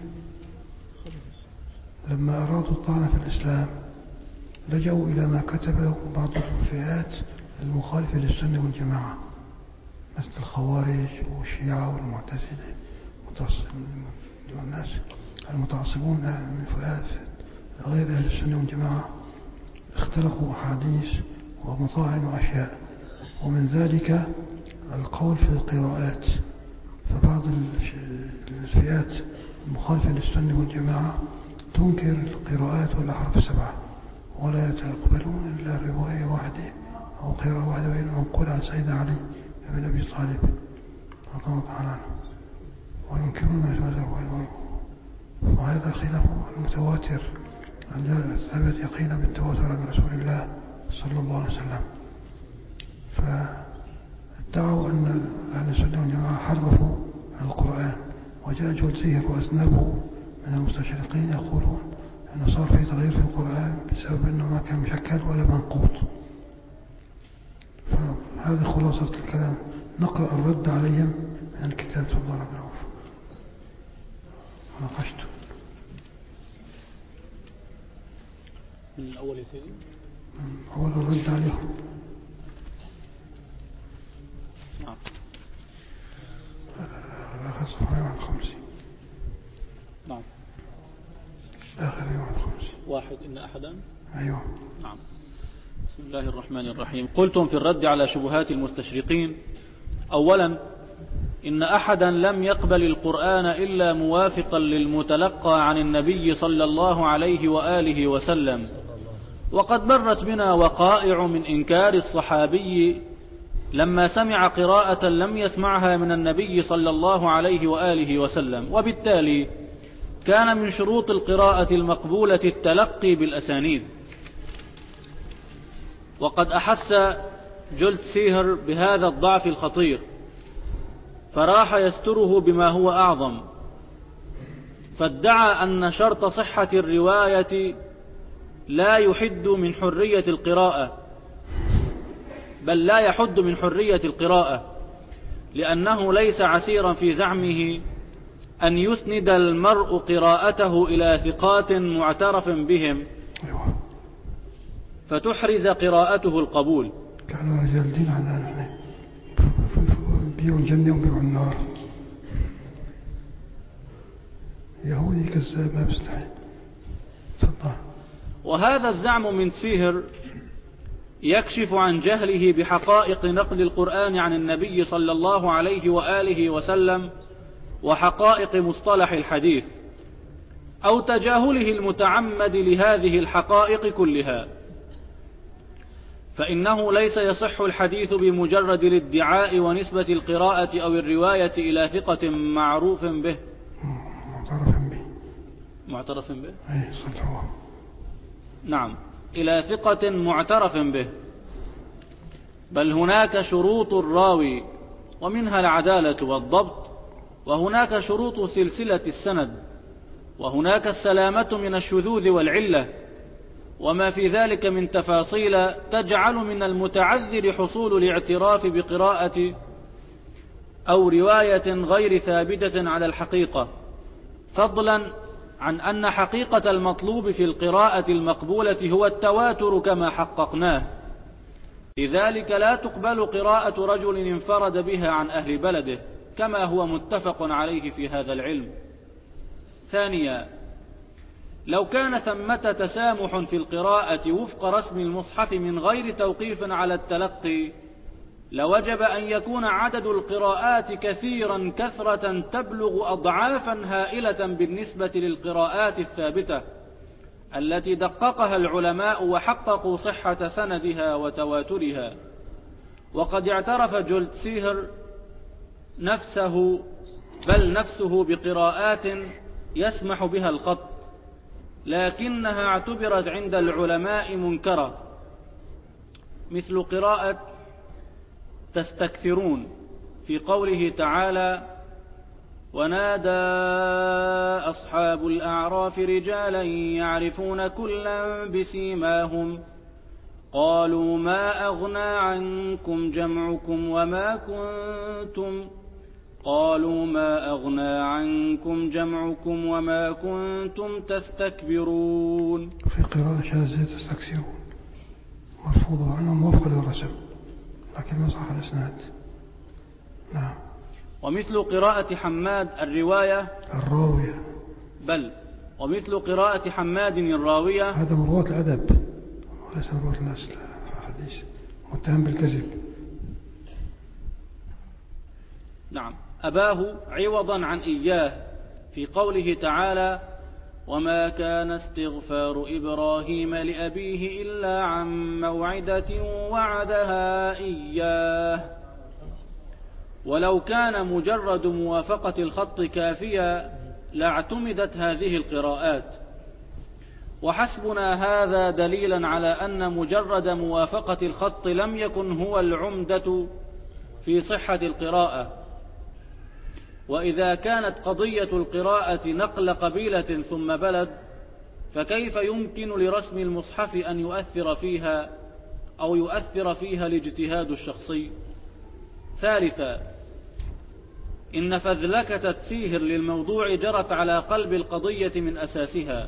لما أرادوا الطعن في الإسلام لجأوا إلى ما كتبه بعض الفئات المخالفة للسنة والجماعة، مثل الخوارج والشيعة والمعتزلة والناس المتعصبون من فئات غير أهل السنة والجماعة، اختلقوا أحاديث ومطاعن وأشياء، ومن ذلك القول في القراءات. فبعض الفئات المخالفة للسنة والجماعة تنكر القراءات والأحرف السبعة، ولا يتقبلون إلا رواية واحدة أو قراءة واحدة، وهي منقولة عن سيدنا علي بن أبي طالب رضي الله تعالى عنه، وينكرون ما سواه، وهذا خلاف المتواتر ثبت يقينا بالتواتر عن رسول الله صلى الله عليه وسلم. فادعوا أن أهل السنة والجماعة حرفوا القرآن وجاء جولتزير وأذنبه من المستشرقين يقولون أنه صار في تغيير في القرآن بسبب أنه ما كان مشكل ولا منقوط. فهذه خلاصة الكلام. نقرأ الرد عليهم من الكتاب. تفضل عبد الرؤوف. وناقشته من الأول يا سيدي. أول الرد عليهم. نعم. آخر صفحة 51. نعم. آخر 51. واحد إن أحدا. أيوه. نعم. بسم الله الرحمن الرحيم. قلتم في الرد على شبهات المستشرقين: أولا، إن أحدا لم يقبل القرآن إلا موافقا للمتلقى عن النبي صلى الله عليه وآله وسلم، وقد مرت بنا وقائع من إنكار الصحابي لما سمع قراءة لم يسمعها من النبي صلى الله عليه وآله وسلم، وبالتالي كان من شروط القراءة المقبولة التلقي بالأسانيد. وقد أحس جولتزير بهذا الضعف الخطير فراح يستره بما هو أعظم، فادعى أن شرط صحة الرواية لا يحد من حرية القراءة، بل لا يحد من حرية القراءة، لأنه ليس عسيرا في زعمه أن يسند المرء قراءته إلى ثقات معترف بهم فتحرز قراءته القبول. كانوا رجال دين عنا بيعوا الجنة وبيعوا النار. يهودي كذاب ما بيستحي. تفضل. وهذا الزعم من سيهر يكشف عن جهله بحقائق نقل القرآن عن النبي صلى الله عليه وآله وسلم وحقائق مصطلح الحديث، أو تجاهله المتعمد لهذه الحقائق كلها. فإنه ليس يصح الحديث بمجرد الادعاء ونسبة القراءة أو الرواية إلى ثقة معروف به. معترف به؟ أي صدقه. نعم، إلى ثقة معترف به، بل هناك شروط الراوي، ومنها العدالة والضبط، وهناك شروط سلسلة السند، وهناك السلامة من الشذوذ والعلة، وما في ذلك من تفاصيل تجعل من المتعذر حصول الاعتراف بقراءة أو رواية غير ثابتة على الحقيقة، فضلا عن أن حقيقة المطلوب في القراءة المقبولة هو التواتر كما حققناه. لذلك لا تقبل قراءة رجل انفرد بها عن أهل بلده كما هو متفق عليه في هذا العلم. ثانيا، لو كان ثمة تسامح في القراءة وفق رسم المصحف من غير توقيف على التلقي، لوجب أن يكون عدد القراءات كثيرا كثرة تبلغ أضعافا هائلة بالنسبة للقراءات الثابتة التي دققها العلماء وحققوا صحة سندها وتواترها. وقد اعترف جولتزير نفسه بقراءات يسمح بها الخط، لكنها اعتبرت عند العلماء منكرة، مثل قراءة تستكثرون في قوله تعالى: ونادى أصحاب الأعراف رجالا يعرفون كلا بسيماهم قالوا ما أغنى عنكم جمعكم وما كنتم تستكبرون. في قراءة شاذة تستكثرون مرفوضة عنهم موافقة للرسم لكن ما صح الإسناد. نعم. ومثل قراءة حماد الراوية ومثل قراءة حماد الراوية، هذا من رواة الأدب وليس من رواة الحديث، متهم بالكذب. نعم، أباه عوضا عن إياه في قوله تعالى: وما كان استغفار إبراهيم لأبيه إلا عن موعدة وعدها إياه. ولو كان مجرد موافقة الخط كافيا لاعتمدت هذه القراءات، وحسبنا هذا دليلا على أن مجرد موافقة الخط لم يكن هو العمدة في صحة القراءة، وإذا كانت قضية القراءة نقل قبيلة ثم بلد، فكيف يمكن لرسم المصحف أن يؤثر فيها أو يؤثر فيها الاجتهاد الشخصي؟ ثالثا، إن فذلكة تسيهر للموضوع جرت على قلب القضية من أساسها،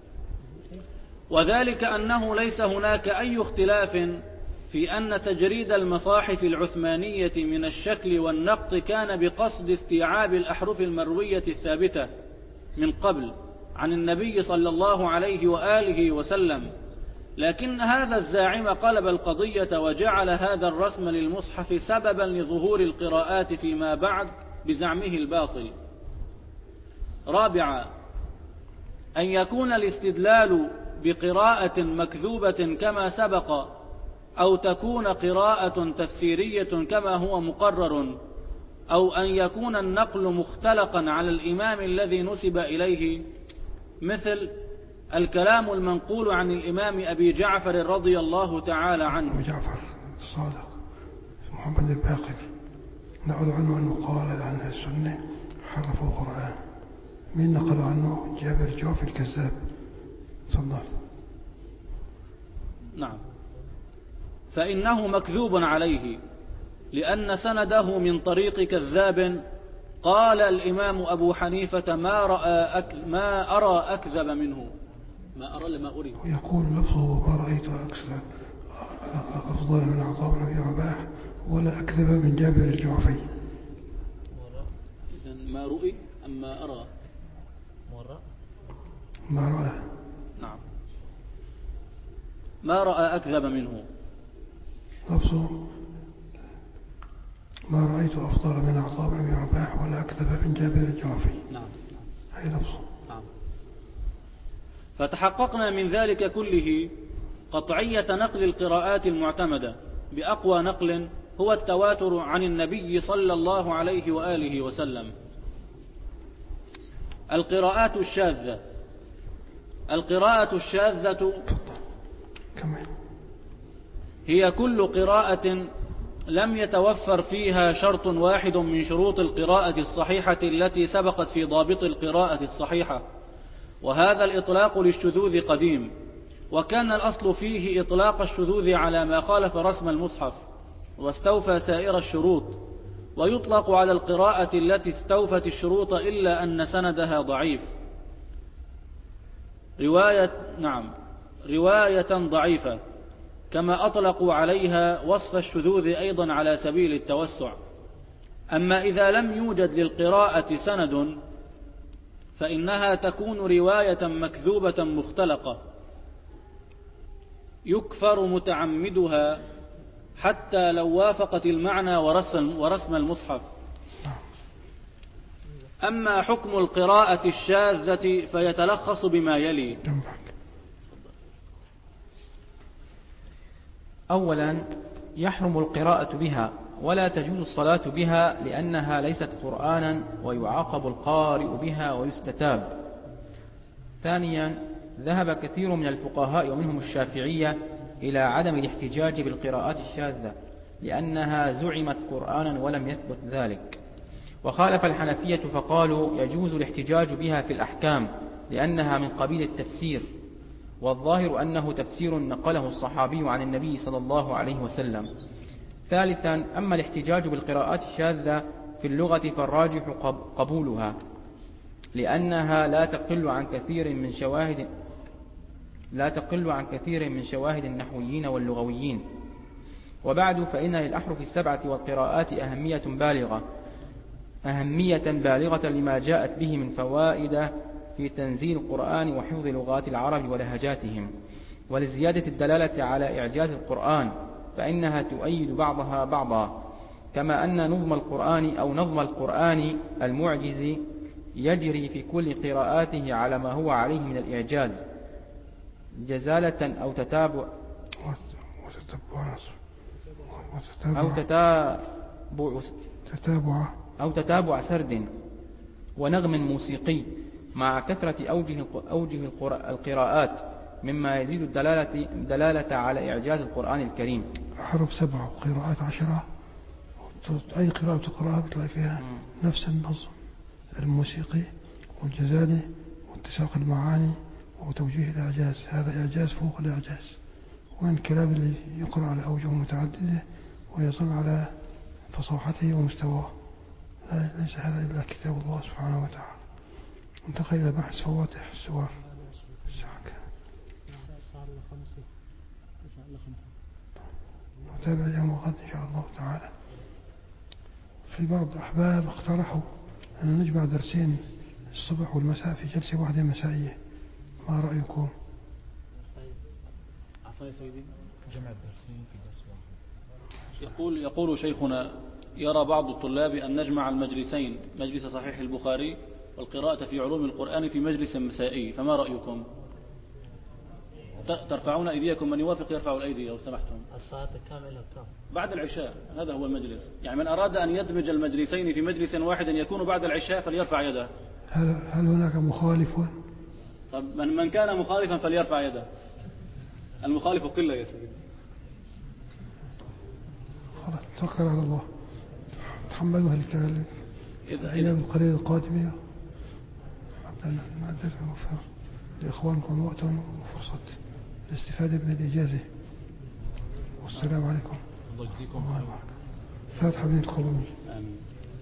وذلك أنه ليس هناك أي اختلاف في أن تجريد المصاحف العثمانية من الشكل والنقط كان بقصد استيعاب الأحرف المروية الثابتة من قبل عن النبي صلى الله عليه وآله وسلم، لكن هذا الزاعم قلب القضية وجعل هذا الرسم للمصحف سببا لظهور القراءات فيما بعد بزعمه الباطل. رابعا، أن يكون الاستدلال بقراءة مكذوبة كما سبق، أو تكون قراءة تفسيرية كما هو مقرر، أو أن يكون النقل مختلقا على الإمام الذي نسب إليه، مثل الكلام المنقول عن الإمام أبي جعفر رضي الله تعالى عنه. أبي جعفر الصادق محمد الباقر نقل عنه أنه قال عن السنة حرفوا القرآن. مين نقل عنه؟ جابر الجوفي الكذاب. تفضل. نعم، فإنه مكذوب عليه، لأن سنده من طريق كذاب. قال الإمام أبو حنيفة ما أرى أكذب منه. ما أرى لما أريد. ويقول لفظه ما رأيت أفضل من عطاء بن أبي رباح ولا أكذب من جابر الجوفي. إذن ما رؤي أم ما أرى؟ ما رأى. نعم، ما رأى أكذب منه. لفظه ما رأيت أفضل من عطاء بن أبي رباح ولا أكذب من جابر الجوفي. نعم، هي لفظه. نعم. فتحققنا من ذلك كله قطعية نقل القراءات المعتمدة بأقوى نقل هو التواتر عن النبي صلى الله عليه وآله وسلم. القراءات الشاذة. القراءة الشاذة هي كل قراءة لم يتوفر فيها شرط واحد من شروط القراءة الصحيحة التي سبقت في ضابط القراءة الصحيحة، وهذا الإطلاق للشذوذ قديم، وكان الأصل فيه إطلاق الشذوذ على ما خالف رسم المصحف واستوفى سائر الشروط، ويطلق على القراءة التي استوفت الشروط إلا أن سندها ضعيف رواية ضعيفة، كما أطلقوا عليها وصف الشذوذ أيضا على سبيل التوسع. أما إذا لم يوجد للقراءة سند فإنها تكون رواية مكذوبة مختلقة يكفر متعمدها حتى لو وافقت المعنى ورسم المصحف. أما حكم القراءة الشاذة فيتلخص بما يلي. أولا، يحرم القراءة بها ولا تجوز الصلاة بها لأنها ليست قرآنا ويعاقب القارئ بها ويستتاب. ثانيا، ذهب كثير من الفقهاء ومنهم الشافعية إلى عدم الاحتجاج بالقراءات الشاذة لأنها زعمت قرآنا ولم يثبت ذلك. وخالف الحنفية فقالوا يجوز الاحتجاج بها في الأحكام لأنها من قبيل التفسير، والظاهر أنه تفسير نقله الصحابي عن النبي صلى الله عليه وسلم. ثالثا، أما الاحتجاج بالقراءات الشاذة في اللغة فالراجح قبولها لأنها لا تقل عن كثير من شواهد النحويين واللغويين. وبعد، فإن للأحرف السبعة والقراءات أهمية بالغة لما جاءت به من فوائد في تنزيل القرآن وحفظ لغات العرب ولهجاتهم، ولزيادة الدلالة على إعجاز القرآن، فإنها تؤيد بعضها بعضا، كما أن نظم القرآن المعجز يجري في كل قراءاته على ما هو عليه من الإعجاز جزالة أو تتابع سرد ونغم موسيقي مع كثرة أوجه القراءات مما يزيد الدلالة على إعجاز القرآن الكريم. أحرف 7 وقراءات 10، أي قراءة تقرأها بتلاقي فيها نفس النظم. الموسيقي والجزالي واتساق المعاني وتوجيه الإعجاز. هذا إعجاز فوق الإعجاز، ومن الكلام اللي يقرأ على أوجه متعددة ويصل على فصاحته ومستواه. ليس هذا إلا كتاب الله سبحانه وتعالى. انتقل إلى بحث فواتح السور. نتابع يوم غد إن شاء الله تعالى. في بعض الأحباب اقترحوا أن نجمع درسين الصبح والمساء في جلسة واحدة مسائية. ما رأيكم؟ عفوا يا سيدي، جمع الدرسين في درس واحد. يقول شيخنا: يرى بعض الطلاب أن نجمع المجلسين، مجلس صحيح البخاري والقراءة في علوم القرآن في مجلس مسائي، فما رأيكم؟ ترفعون أيديكم، من يوافق يرفع الأيدي لو سمحتم. الصلاة كاملة كم؟ بعد العشاء، هذا هو المجلس. يعني من أراد أن يدمج المجلسين في مجلس واحد يكون بعد العشاء فليرفع يده. هل هناك مخالف؟ طب من كان مخالفا فليرفع يده. المخالف قلة يا سيدي. خلاص توكل على الله، تحملها الكالف. الأيام القليلة القادمة نقدر نوفر لإخوانكم وقتا وفرصة الاستفادة من الإجازة. والسلام عليكم. الله يجزيكم. فاتحة بنت قبول. آمين.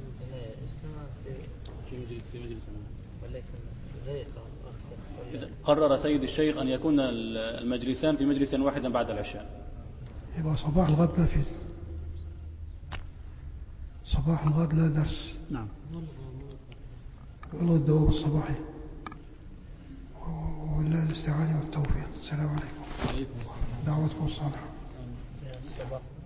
في مجلس ولكن زي قرر سيد الشيخ أن يكون المجلسان في مجلس واحد بعد العشاء. يبقى صباح الغد ما في، صباح الغد لا درس. نعم. الله الدوام الصباحي، والله الاستعانة والتوفيق. السلام عليكم. دعوتكم الصالحة.